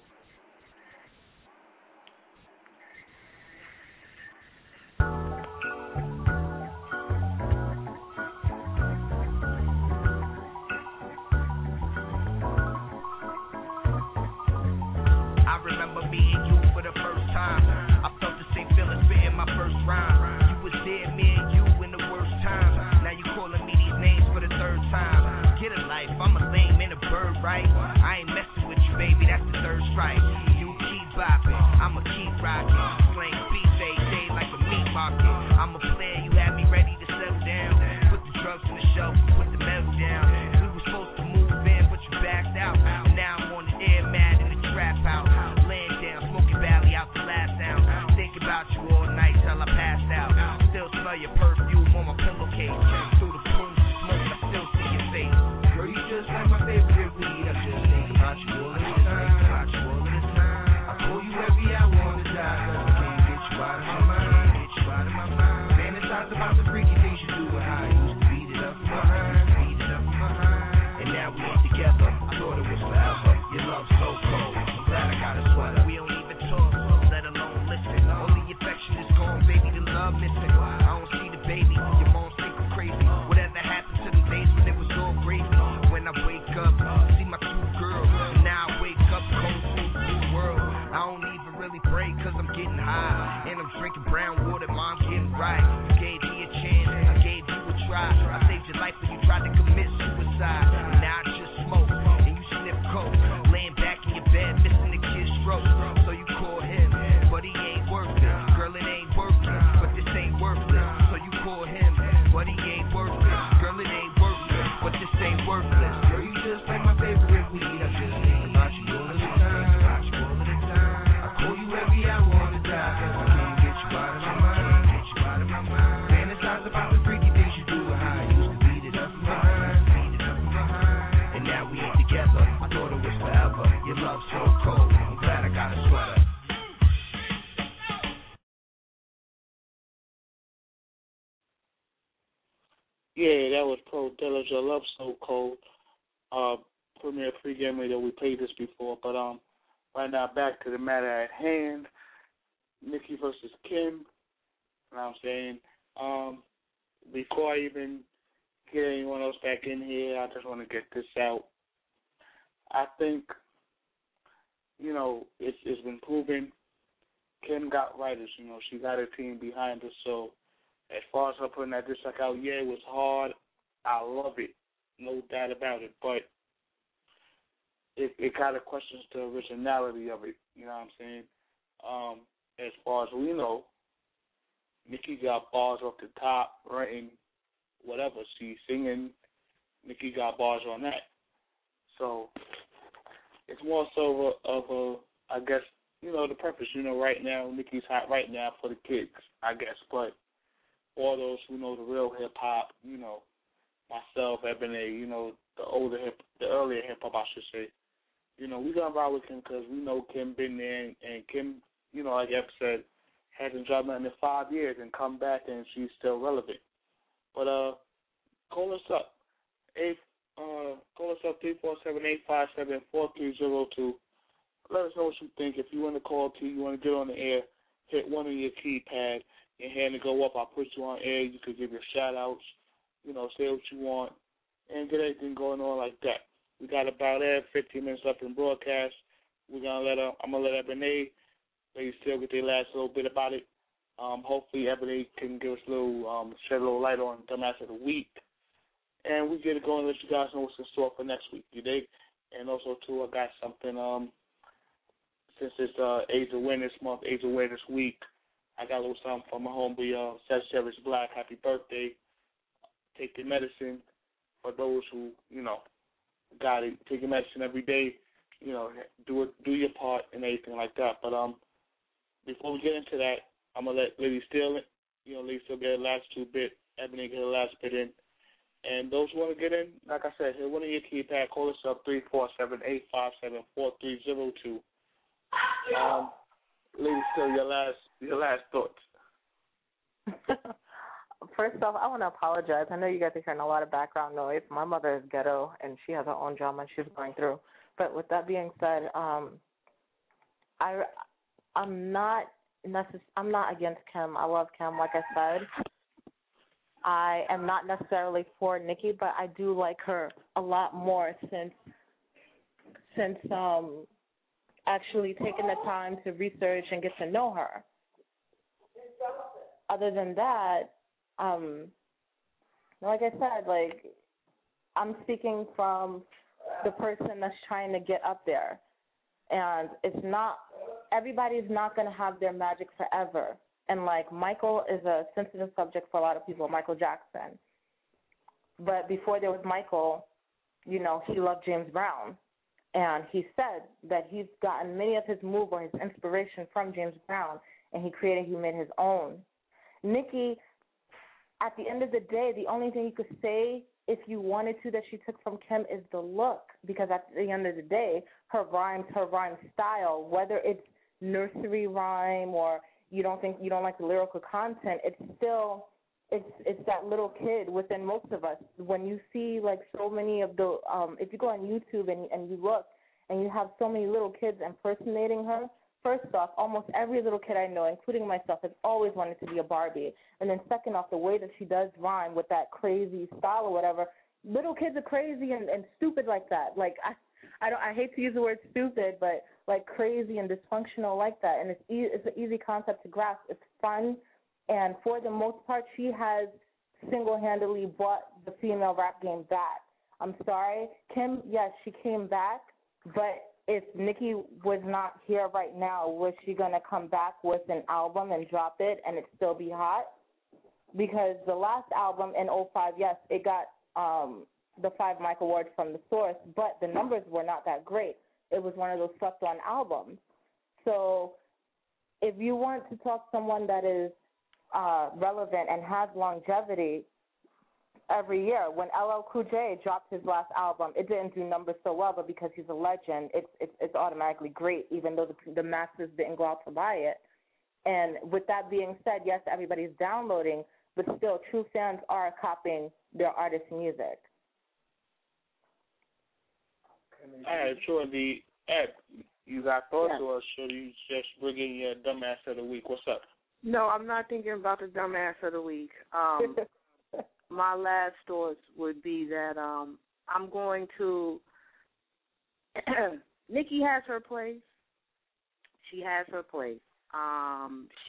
I remember meeting you for the first time. I felt the same feeling spitting my first rhyme. You was there, me and you in the worst times. Now you calling me these names for the third time. Get a life, I'm a lame and a bird, right? I ain't messing with you, baby, that's the third strike. You keep bopping, I'ma keep rocking. Slang beats day like a meat market. I'm a player, you had me ready to settle down. Put the drugs on the shelf, put the metal down. We were supposed to move in, but you backed out. And now I'm on the air, mad in the trap house. Laying down, smoking valley out the last sound. Thinking about you all night till I passed out. Still smell your perfume on my pillowcase. Through the plumes of smoke, I still see your face. Girl, you just like my favorite weed. I just think about you all the time. I call you every hour on the dot, 'cause I can't get you out of my mind. Fantasize about the freaky things you do and how I used to beat it up from behind. And now we ain't together. I thought it was forever. Your love's so cold. I'm glad I got a sweater. We don't even talk, let alone listen. All the affection is gone, baby. The love missing. I don't see the baby. Your mom think I'm crazy. Whatever happened to the days when it was all gravy? When I wake up, see my two girls. And now I wake up cold, new world. I don't even really break 'cause I'm getting high. And I'm drinking brown water, mom getting right. You gave me a chance, I gave you a try. I saved your life when you tried to commit suicide. And now I just smoke, and you sniff coke. Laying back in your bed, missing the kid's stroke. So you call him, but he ain't worth it. Girl, it ain't working, but this ain't worthless. So you call him, but he ain't worth it. Girl, it ain't working, but this ain't worthless. Girl, you just like my favorite weed. I just think about you all the time. I call you every hour on the dot, 'cause I can't get you out of my mind. Fantasize about the freaky things you do and how I used to beat it up from behind. And now we ain't together. I thought it was forever. Your love's so cold. I'm glad I got a sweater.
Yeah, that was Pro Dillinger, Love So Cold. Premier Pregame Radio. We played this before, but right now back to the matter at hand. Nikki versus Kim. You know what I'm saying? Before I even get anyone else back in here, I just want to get this out. I think, you know, it's been proven. Kim got writers, you know, she got her team behind her. So as far as her putting that diss track out, yeah, it was hard. I love it, no doubt about it. But it kind of questions the originality of it. You know what I'm saying? As far as we know, Nikki got bars off the top, writing whatever she's singing. Nikki got bars on that. So it's more so of a, I guess, you know, the purpose. You know, right now Nikki's hot right now for the kids, I guess. But all those who know the real hip hop, you know, myself, Ebony, you know, the earlier hip hop, I should say. You know, we gonna ride with Kim because we know Kim been there, and Kim, you know, like Eb said, hasn't dropped nothing in 5 years and come back and she's still relevant. But call us up. Call us up 347-857-4302. Let us know what you think. If you want to call T, you want to get on the air, hit one of your keypad, your hand to go up. I'll put you on air. You can give your shout outs, you know, say what you want, and get everything going on like that. We got about 15 minutes left in broadcast. I'm gonna let Ebony, they still get their last little bit about it. Hopefully Ebony can give us a little, shed a little light on Dumbass of the Week. And we get it going and let you guys know what's in store for next week, you dig? And also, too, I got something, since it's AIDS Awareness Month, AIDS Awareness Week, I got a little something for my homeboy, Sagittarius Black. Happy birthday. Take your medicine. For those who, you know, got it, take your medicine every day, you know, do your part and everything like that. But before we get into that, I'm going to let Lady Steele, you know, Lady Steele get her last 2 bit, Ebony get her last bit in. And those who want to get in, like I said, hit one of your keypad, call us up 347-857-4302. Lady Still, your last thoughts.
First off, I want to apologize. I know you guys are hearing a lot of background noise. My mother is ghetto, and she has her own drama she's going through. But with that being said, I'm not against Kim. I love Kim, like I said. I am not necessarily for Nicki, but I do like her a lot more since actually taking the time to research and get to know her. Other than that, like I said, like I'm speaking from the person that's trying to get up there, and everybody's not going to have their magic forever. And like Michael is a sensitive subject for a lot of people, Michael Jackson. But before there was Michael, he loved James Brown, and he said that he's gotten many of his moves or his inspiration from James Brown, and he made his own. Nicki, at the end of the day, the only thing you could say, if you wanted to, that she took from Kim is the look, because at the end of the day, her rhyme style, whether it's nursery rhyme or you don't like the lyrical content, it's still it's that little kid within most of us. When you see like so many of the if you go on YouTube and you look and you have so many little kids impersonating her, first off, almost every little kid I know, including myself, has always wanted to be a Barbie. And then second off, the way that she does rhyme with that crazy style or whatever, little kids are crazy and stupid like that. Like I hate to use the word stupid, but like crazy and dysfunctional like that. And it's an easy concept to grasp. It's fun, and for the most part, she has single-handedly brought the female rap game back. I'm sorry, Kim. Yes, she came back, but if Nicki was not here right now, was she gonna come back with an album and drop it and it still be hot? Because the last album in 2005, yes, it got the 5 Mic Awards from The Source, but the numbers were not that great. It was one of those slept-on albums. So if you want to talk to someone that is relevant and has longevity, every year, when LL Cool J dropped his last album, it didn't do numbers so well, but because he's a legend, it's automatically great, even though the masses didn't go out to buy it. And with that being said, yes, everybody's downloading, but still, true fans are copying their artist's music.
All right, sure. Ed, you got thoughts, or should you just bring in your dumbass of the week? What's up?
No, I'm not thinking about the dumbass of the week. My last thoughts would be that I'm going to Nicki has her place. She has her place. I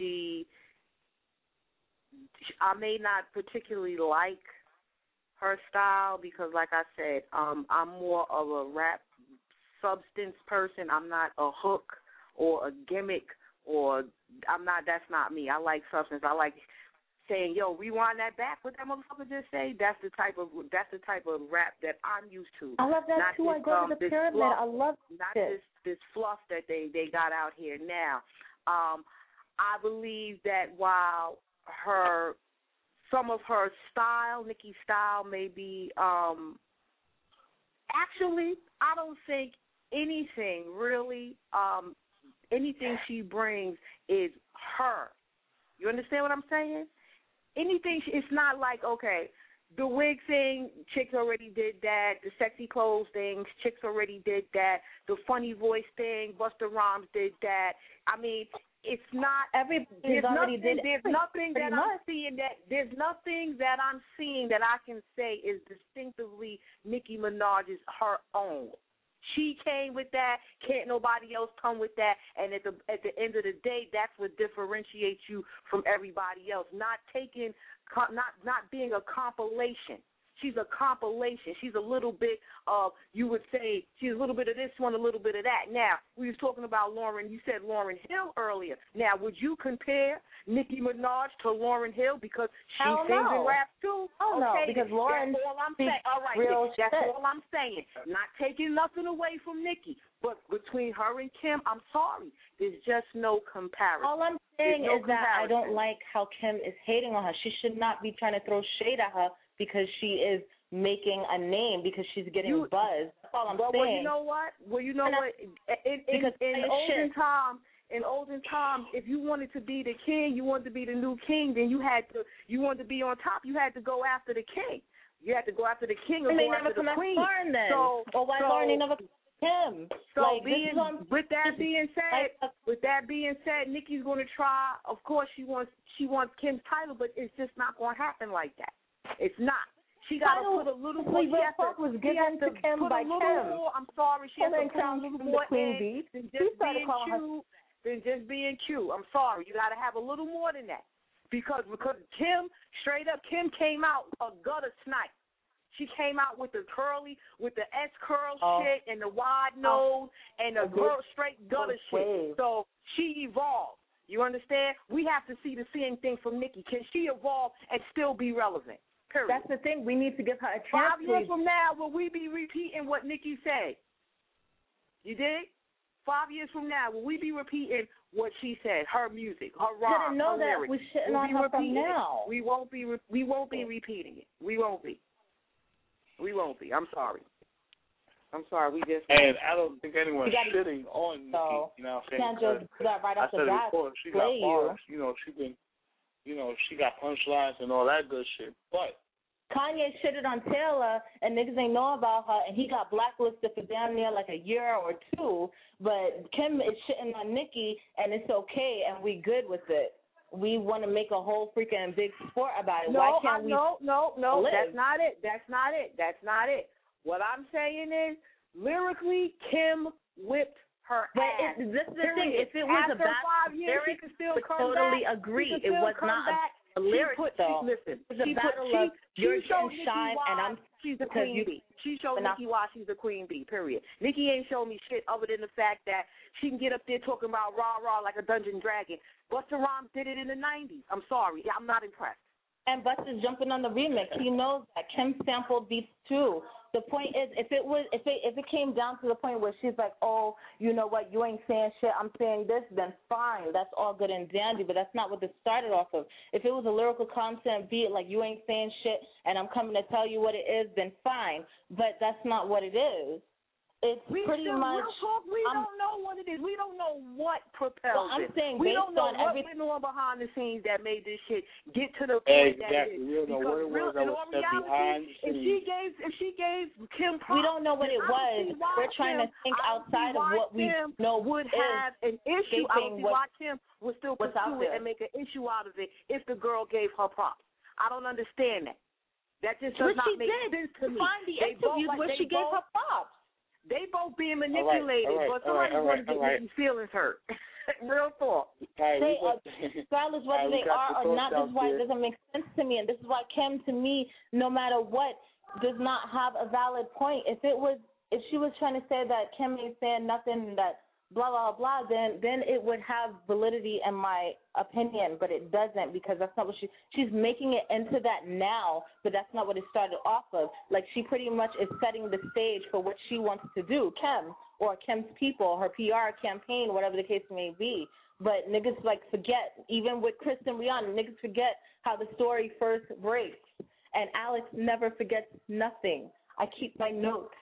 may not particularly like her style because, like I said, I'm more of a rap substance person. I'm not a hook or a gimmick, or that's not me. I like substance. I like saying, yo, rewind that back. What that motherfucker just say? That's the type of rap that I'm used to.
I love that
not
too.
This,
I go to the pyramid.
Fluff,
I love
not
it.
this fluff that they got out here now. I believe that while some of her style, Nicki's style, may be actually, I don't think anything really, anything she brings is her. You understand what I'm saying? Anything, it's not like, okay, the wig thing, chicks already did that. The sexy clothes thing, chicks already did that. The funny voice thing, Busta Rhymes did that. I mean, it's not. There's nothing that I'm seeing that I can say is distinctively Nicki Minaj's her own. She came with that. Can't nobody else come with that. And at the end of the day, that's what differentiates you from everybody else. Not being a compilation. She's a compilation. She's a little bit of, you would say, she's a little bit of this one, a little bit of that. Now, we was talking about Lauryn. You said Lauryn Hill earlier. Now, would you compare Nicki Minaj to Lauryn Hill because she sings and raps too?
Oh, no, because Lauryn
that's all I'm saying. All right, that's all I'm saying. Not taking nothing away from Nicki, but between her and Kim, I'm sorry, there's just no comparison.
All I'm saying is that I don't like how Kim is hating on her. She should not be trying to throw shade at her because she is making a name because she's getting buzz. That's all I'm saying.
Well, you know what? In in olden times, if you wanted to be the king, you wanted to be the new king, then you wanted to be on top, you had to go after the king. You had to go after the king or
and
go
they never
after the
come
queen.
Lauren then.
So,
or why Lauren they never come him?
So
like,
with that being said, Nikki's going to try. Of course, she wants Kim's title, but it's just not going to happen like that. It's not. She got to put a little more.
Was given to Kim by Kim.
More, I'm sorry, she has to put a little more in than just being cute. I'm sorry, you got to have a little more than that. Because Kim, straight up, Kim came out a gutter snipe. She came out with the S curl shit and the wide nose and the girl straight gutter shit. So she evolved. You understand? We have to see the same thing from Nikki. Can she evolve and still be relevant? Period.
That's the thing. We need to give her a chance.
5 years from now, will we be repeating what Nikki said? You dig? 5 years from now, will we be repeating what she said? Her music, her rhymes,
didn't know
her
that
lyrics.
we shouldn't on her from now.
We won't be repeating it. We won't be. I'm sorry. We just.
And I don't think anyone's shitting on Nikki. You know what I'm saying?
Can't just do that right off the bat.
She got bars. She got punchlines and all that good shit. But
Kanye shitted on Taylor, and niggas ain't know about her, and he got blacklisted for damn near like a year or two. But Kim is shitting on Nicki, and it's okay, and we good with it. We want to make a whole freaking big sport about it. Why can't we?
No.
live?
That's not it. What I'm saying is, lyrically, Kim whipped her ass.
But this is the thing. If it was
after
a bad
5 years,
lyric,
she can still come
totally
back.
agree.
She
It
can
was
still
not
come back.
a lyric, though.
Listen,
it was a battle of you're getting shine, and I'm
she's a queen bee. She showed Nikki why she's a queen bee, period. Nikki ain't showed me shit other than the fact that she can get up there talking about rah-rah like a dungeon dragon. Busta Rhymes did it in the 90s. I'm sorry. I'm not impressed.
And Busta's jumping on the remix. He knows that Kim sampled beats too. The point is, if it came down to the point where she's like, oh, you know what, you ain't saying shit, I'm saying this, then fine, that's all good and dandy. But that's not what this started off of. If it was a lyrical content beat like you ain't saying shit and I'm coming to tell you what it is, then fine. But that's not what it is. It's pretty much.
We don't know what it is. We don't know what propels
I'm saying
we don't know what
everything
went on behind the scenes that made this shit get to the point that it is.
We don't know what it was that was set behind the scenes.
If she gave Kim props,
we don't know what it was. We're trying to think outside of what we know
would have an issue. I don't see why Kim would still pursue it and make an issue out of it if the girl gave her props. I don't understand that. That just does not make sense to me.
Find the interviews where she gave her props.
They both being manipulated, but somebody's going to get Nikki's feelings hurt. Real talk.
Regardless whether they are or not, this is why it doesn't make sense to me, and this is why Kim, to me, no matter what, does not have a valid point. If she was trying to say that Kim ain't saying nothing, that blah blah blah, then it would have validity in my opinion, but it doesn't, because that's not what she's making it into that now, but that's not what it started off of. Like, she pretty much is setting the stage for what she wants to do, Kim, or Kim's people, her PR campaign, whatever the case may be. But niggas forget, even with Chris and Rihanna, niggas forget how the story first breaks, and Alex never forgets nothing. I keep my notes.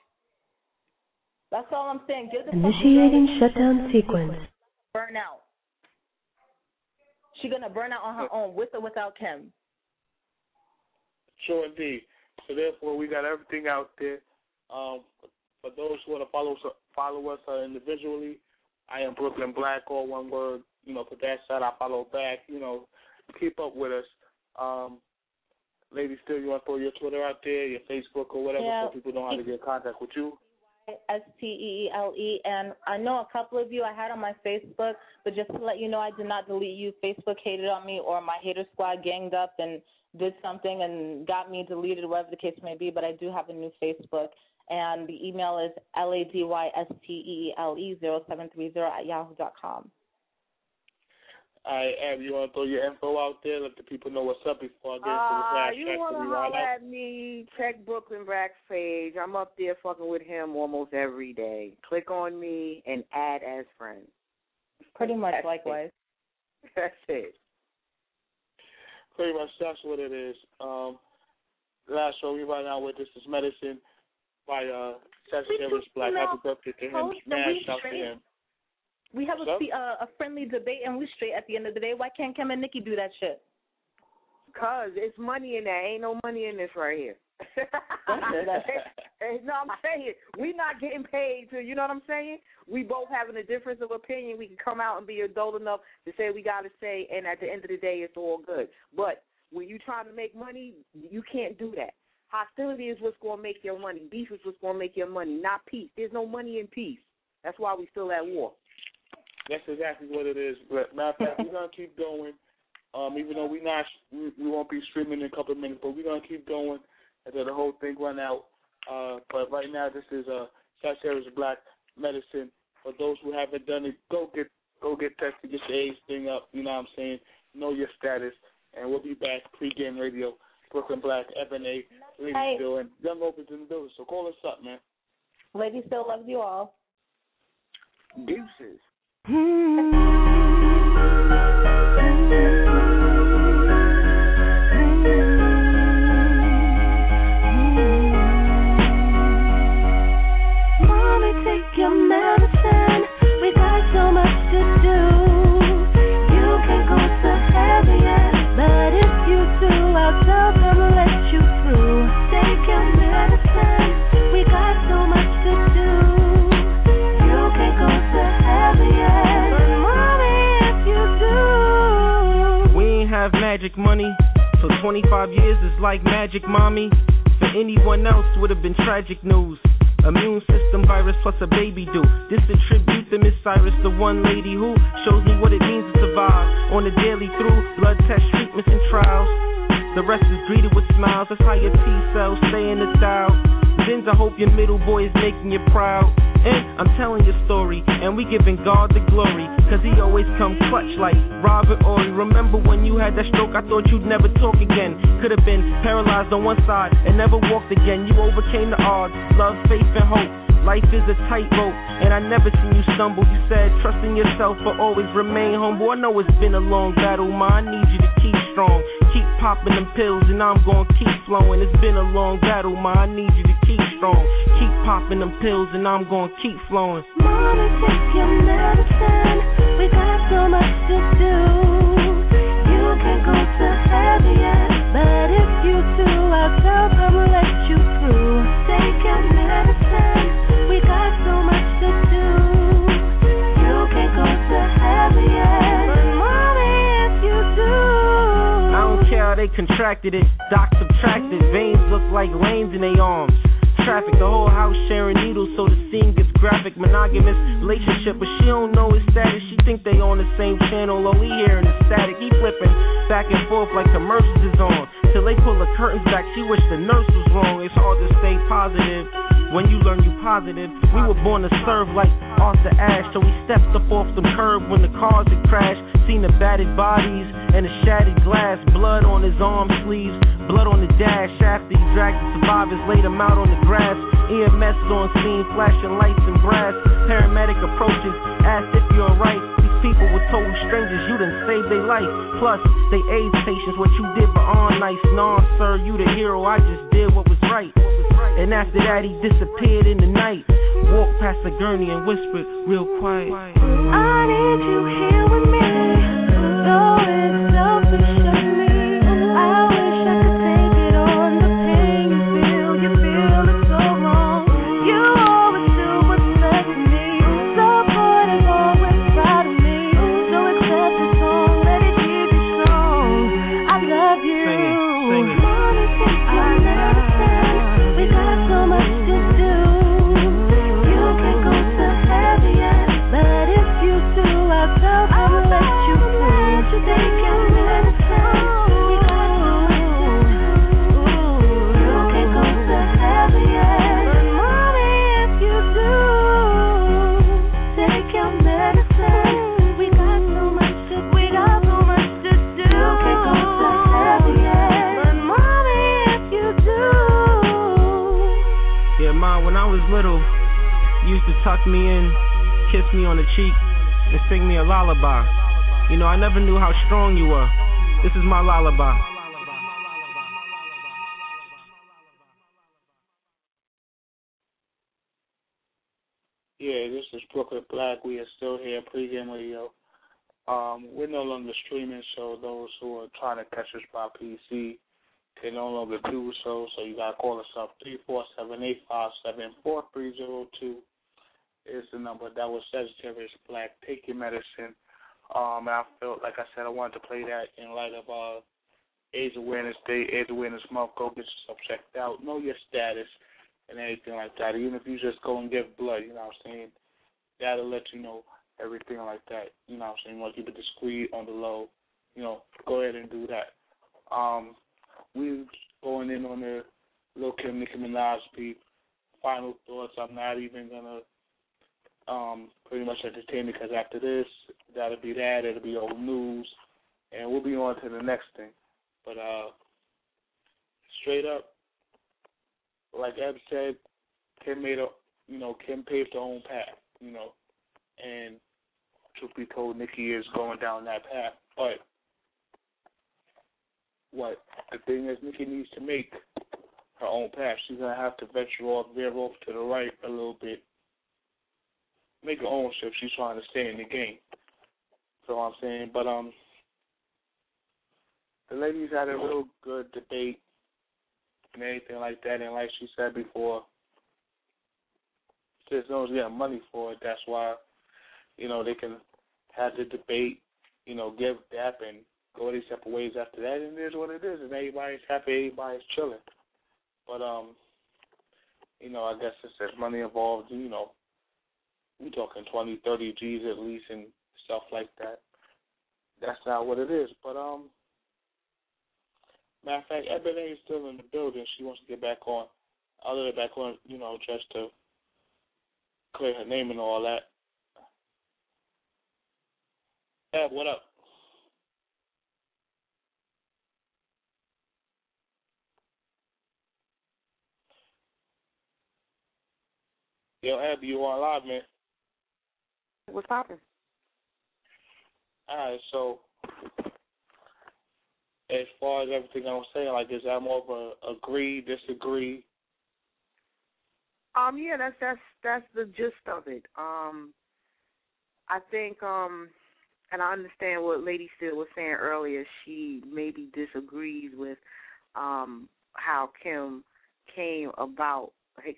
That's all I'm saying. Give the
Initiating shutdown sequence.
Burn out. She's going to burn out on her own, with or without Kim.
Sure, indeed. So, therefore, we got everything out there. For those who want to follow us individually, I am Brooklyn Black, all one word. For that side, I follow back. Keep up with us. Lady Still, you want to throw your Twitter out there, your Facebook or whatever, so people know how to get in contact with you?
STEELE, and I know a couple of you I had on my Facebook, but just to let you know, I did not delete you. Facebook hated on me, or my hater squad ganged up and did something and got me deleted, whatever the case may be, but I do have a new Facebook, and the email is ladystele0730@yahoo.com.
All right, Abby, you want to throw your info out there? Let the people know what's up before I get into the flashback.
You want to holler at me, check Brooklyn Black's page. I'm up there fucking with him almost every day. Click on me and add as friends.
Pretty much likewise.
That's it.
Pretty much that's what it is. Last show we right now with This Is Medicine by Sagittarius Black. Happy birthday to him. Smash out to him.
We have a friendly debate and we straight at the end of the day. Why can't Kim and Nikki do that shit?
Because it's money in that. Ain't no money in this right here. No, I'm saying we not getting paid to, you know what I'm saying? We both having a difference of opinion. We can come out and be adult enough to say we got to say, and at the end of the day, it's all good. But when you trying to make money, you can't do that. Hostility is what's going to make your money. Beef is what's going to make your money, not peace. There's no money in peace. That's why we still at war.
That's exactly what it is. But matter of fact, we're going to keep going. Even though we won't be streaming in a couple of minutes, but we're going to keep going until the whole thing run out. But right now, this is Sasha's Black Medicine. For those who haven't done it, go get tested, get your AIDS thing up. You know what I'm saying? Know your status, and we'll be back. Pre-game radio, Brooklyn Black, Ebony, Lady Still, and Young Opens in the building. So call us up, man.
Lady Still loves you all.
Deuces.
Take your medicine, we got so much to do. You can go to heaven, yeah, but if you do, I'll tell them to let you through. Take your medicine, we got so much to do. You can go to heaven, yeah, but mommy, if you do.
We ain't have magic money, so 25 years is like magic, mommy. For anyone else, would have been tragic news. Immune system virus plus a baby do. This a tribute to Miss Cyrus, the one lady who shows me what it means to survive on the daily through blood test treatments and trials. The rest is greeted with smiles. That's how your T-cells stay in the dial. Then I hope your middle boy is making you proud. And I'm telling your story, and we giving God the glory, cause he always come clutch like Robert Ory. Remember when you had that stroke, I thought you'd never talk again. Could have been paralyzed on one side and never walked again. You overcame the odds, love, faith, and hope. Life is a tightrope, and I never seen you stumble. You said trust in yourself, but always remain humble. I know it's been a long battle, ma, I need you to keep strong. Keep popping them pills, and I'm gonna keep flowing. It's been a long battle, ma, I need you to keep strong. Keep popping them pills, and I'm gonna keep flowing.
Mama, take your medicine, we got so much to do. You can go to heaven, yeah, but if you do, I'll tell them to let you through. Take your medicine, we got so much to do. You can go to heaven, yeah, but mommy, if you do.
I don't care how they contracted it, doc subtracted. Veins look like lanes in their arms. Traffic, the whole house sharing needles, so the scene gets graphic. Monogamous relationship, but she don't know his status. She think they on the same channel, all he hearing is static. He flipping back and forth like commercials is on, till they pull the curtains back. She wish the nurse was wrong. It's hard to stay positive when you learn you positive. We were born to serve like Arthur Ashe, so we stepped up off the curb when the cars had crashed. Seen the battered bodies and the shattered glass, blood on his arm sleeves, blood on the dash. After he dragged the survivors, laid them out on the grass. EMS on scene, flashing lights and brass. Paramedic approaches, asked if you're alright. These people were total strangers, you done saved their life. Plus, they AIDS patients, what you did for all nice. Nah, sir, you the hero, I just did what was right. And after that, he disappeared in the night. Walked past the gurney and whispered real quiet,
I need you here with me. Though it's selfish of me, I wish I could take it on. The pain you feel it so wrong. You always do what's best for me. Supportive, always proud of me. So accept the song, let it keep you strong. I love you.
Sing it.
Mommy, take your medicine. We got so much to do. You can go to heaven, yeah, but if you do, I'll tell them to let you through. Take your medicine, we got so much to do. You can go to heaven, yeah, but mommy, if you do, take your medicine. We got so much to do. You can go to heaven, yeah, but mommy, if you do.
yeah, ma, when I was little, you used to tuck me in, kiss me on the cheek, and sing me a lullaby. You know, I never knew how strong you were. This is my lullaby.
Yeah, this is Brooklyn Black. We are still here, Pregame Radio. We're no longer streaming, so those who are trying to catch us by PC can no longer do so. So you got to call us up. 347-857-4302 is the number. That was Sagittarius Black. Take your medicine. And I felt, like I said, I wanted to play that in light of AIDS Awareness Day, AIDS Awareness Month. Go get yourself checked out. Know your status and anything like that. Even if you just go and give blood, you know what I'm saying, that'll let you know everything like that. You know what I'm saying? You want to keep it discreet on the low. You know, go ahead and do that. We going in on the Lil Kim, Nicki Minaj beat. Final thoughts. I'm not even gonna pretty much entertain it, because after this, that'll be that. It'll be old news, and we'll be on to the next thing. But straight up, like Eb said, Kim paved her own path, and truth be told, Nicki is going down that path. But the thing is, Nicki needs to make her own path. She's gonna have to venture off, veer off to the right a little bit, make her own shift. She's trying to stay in the game. So I'm saying, but the ladies had a real good debate and anything like that. And like she said before, since no one's getting money for it, that's why, they can have the debate, give dap and go these type of ways after that. And it is what it is. And everybody's happy, everybody's chilling. But, I guess since there's money involved, we're talking 20, 30 G's at least and stuff like that. That's not what it is. But, matter of fact, Ebony is still in the building. She wants to get back on. I'll let her back on, just to clear her name and all that. Eb, what up? Yo, Eb, you on live, man?
What's poppin'?
All right, so as far as everything I was saying, like, is that more of a agree, disagree?
Yeah, that's the gist of it. I think, and I understand what Lady Steele was saying earlier. She maybe disagrees with how Kim came out,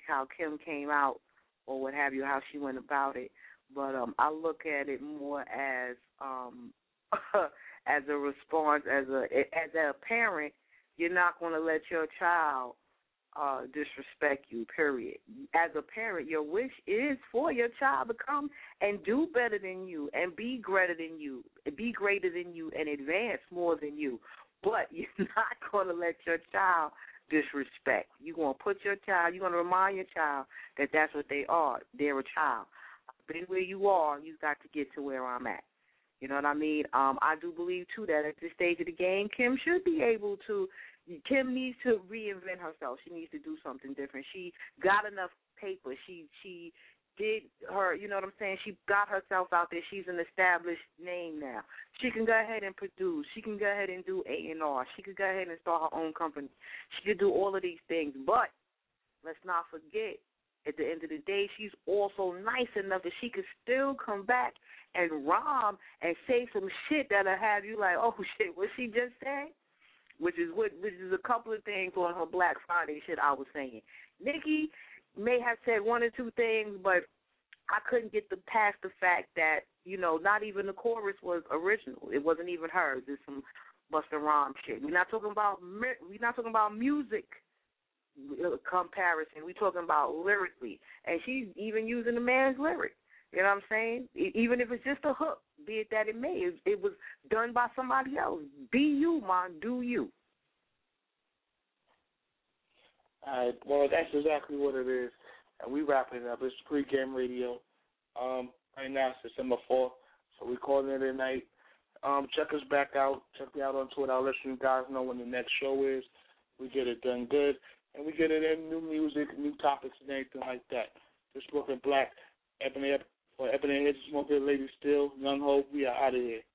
or what have you, how she went about it. But I look at it more as as a response, as a parent. You're not going to let your child disrespect you, period. As a parent, your wish is for your child to come and do better than you and be greater than you, and advance more than you. But you're not going to let your child disrespect. You're going to remind your child that that's what they are. They're a child. Been where you are, you've got to get to where I'm at. You know what I mean? I do believe, too, that at this stage of the game, Kim needs to reinvent herself. She needs to do something different. She got enough paper. She did her, you know what I'm saying? She got herself out there. She's an established name now. She can go ahead and produce. She can go ahead and do A&R. She could go ahead and start her own company. She could do all of these things. But let's not forget, at the end of the day, she's also nice enough that she could still come back and rhyme and say some shit that'll have you like, oh, shit, what she just said? Which is a couple of things on her Black Friday shit I was saying. Nicki may have said one or two things, but I couldn't get past the fact that, not even the chorus was original. It wasn't even hers. It's some Busta Rhymes shit. We're not talking about music comparison. We're talking about lyrically. And she's even using the man's lyric. You know what I'm saying? Even if it's just a hook, be it that it may. It was done by somebody else. Be you, man. Do you.
All right. Well, that's exactly what it is. And we wrapping it up. It's Pregame Radio. Right now it's December 4th, so we're calling it a night. Check us back out. Check me out on Twitter. I'll let you guys know when the next show is. We get it done good. And we get it in new music, new topics, and anything like that. This Brooklyn Black, Ebony Hits, Smoking Lady Steele, Young Hope. We are out of here.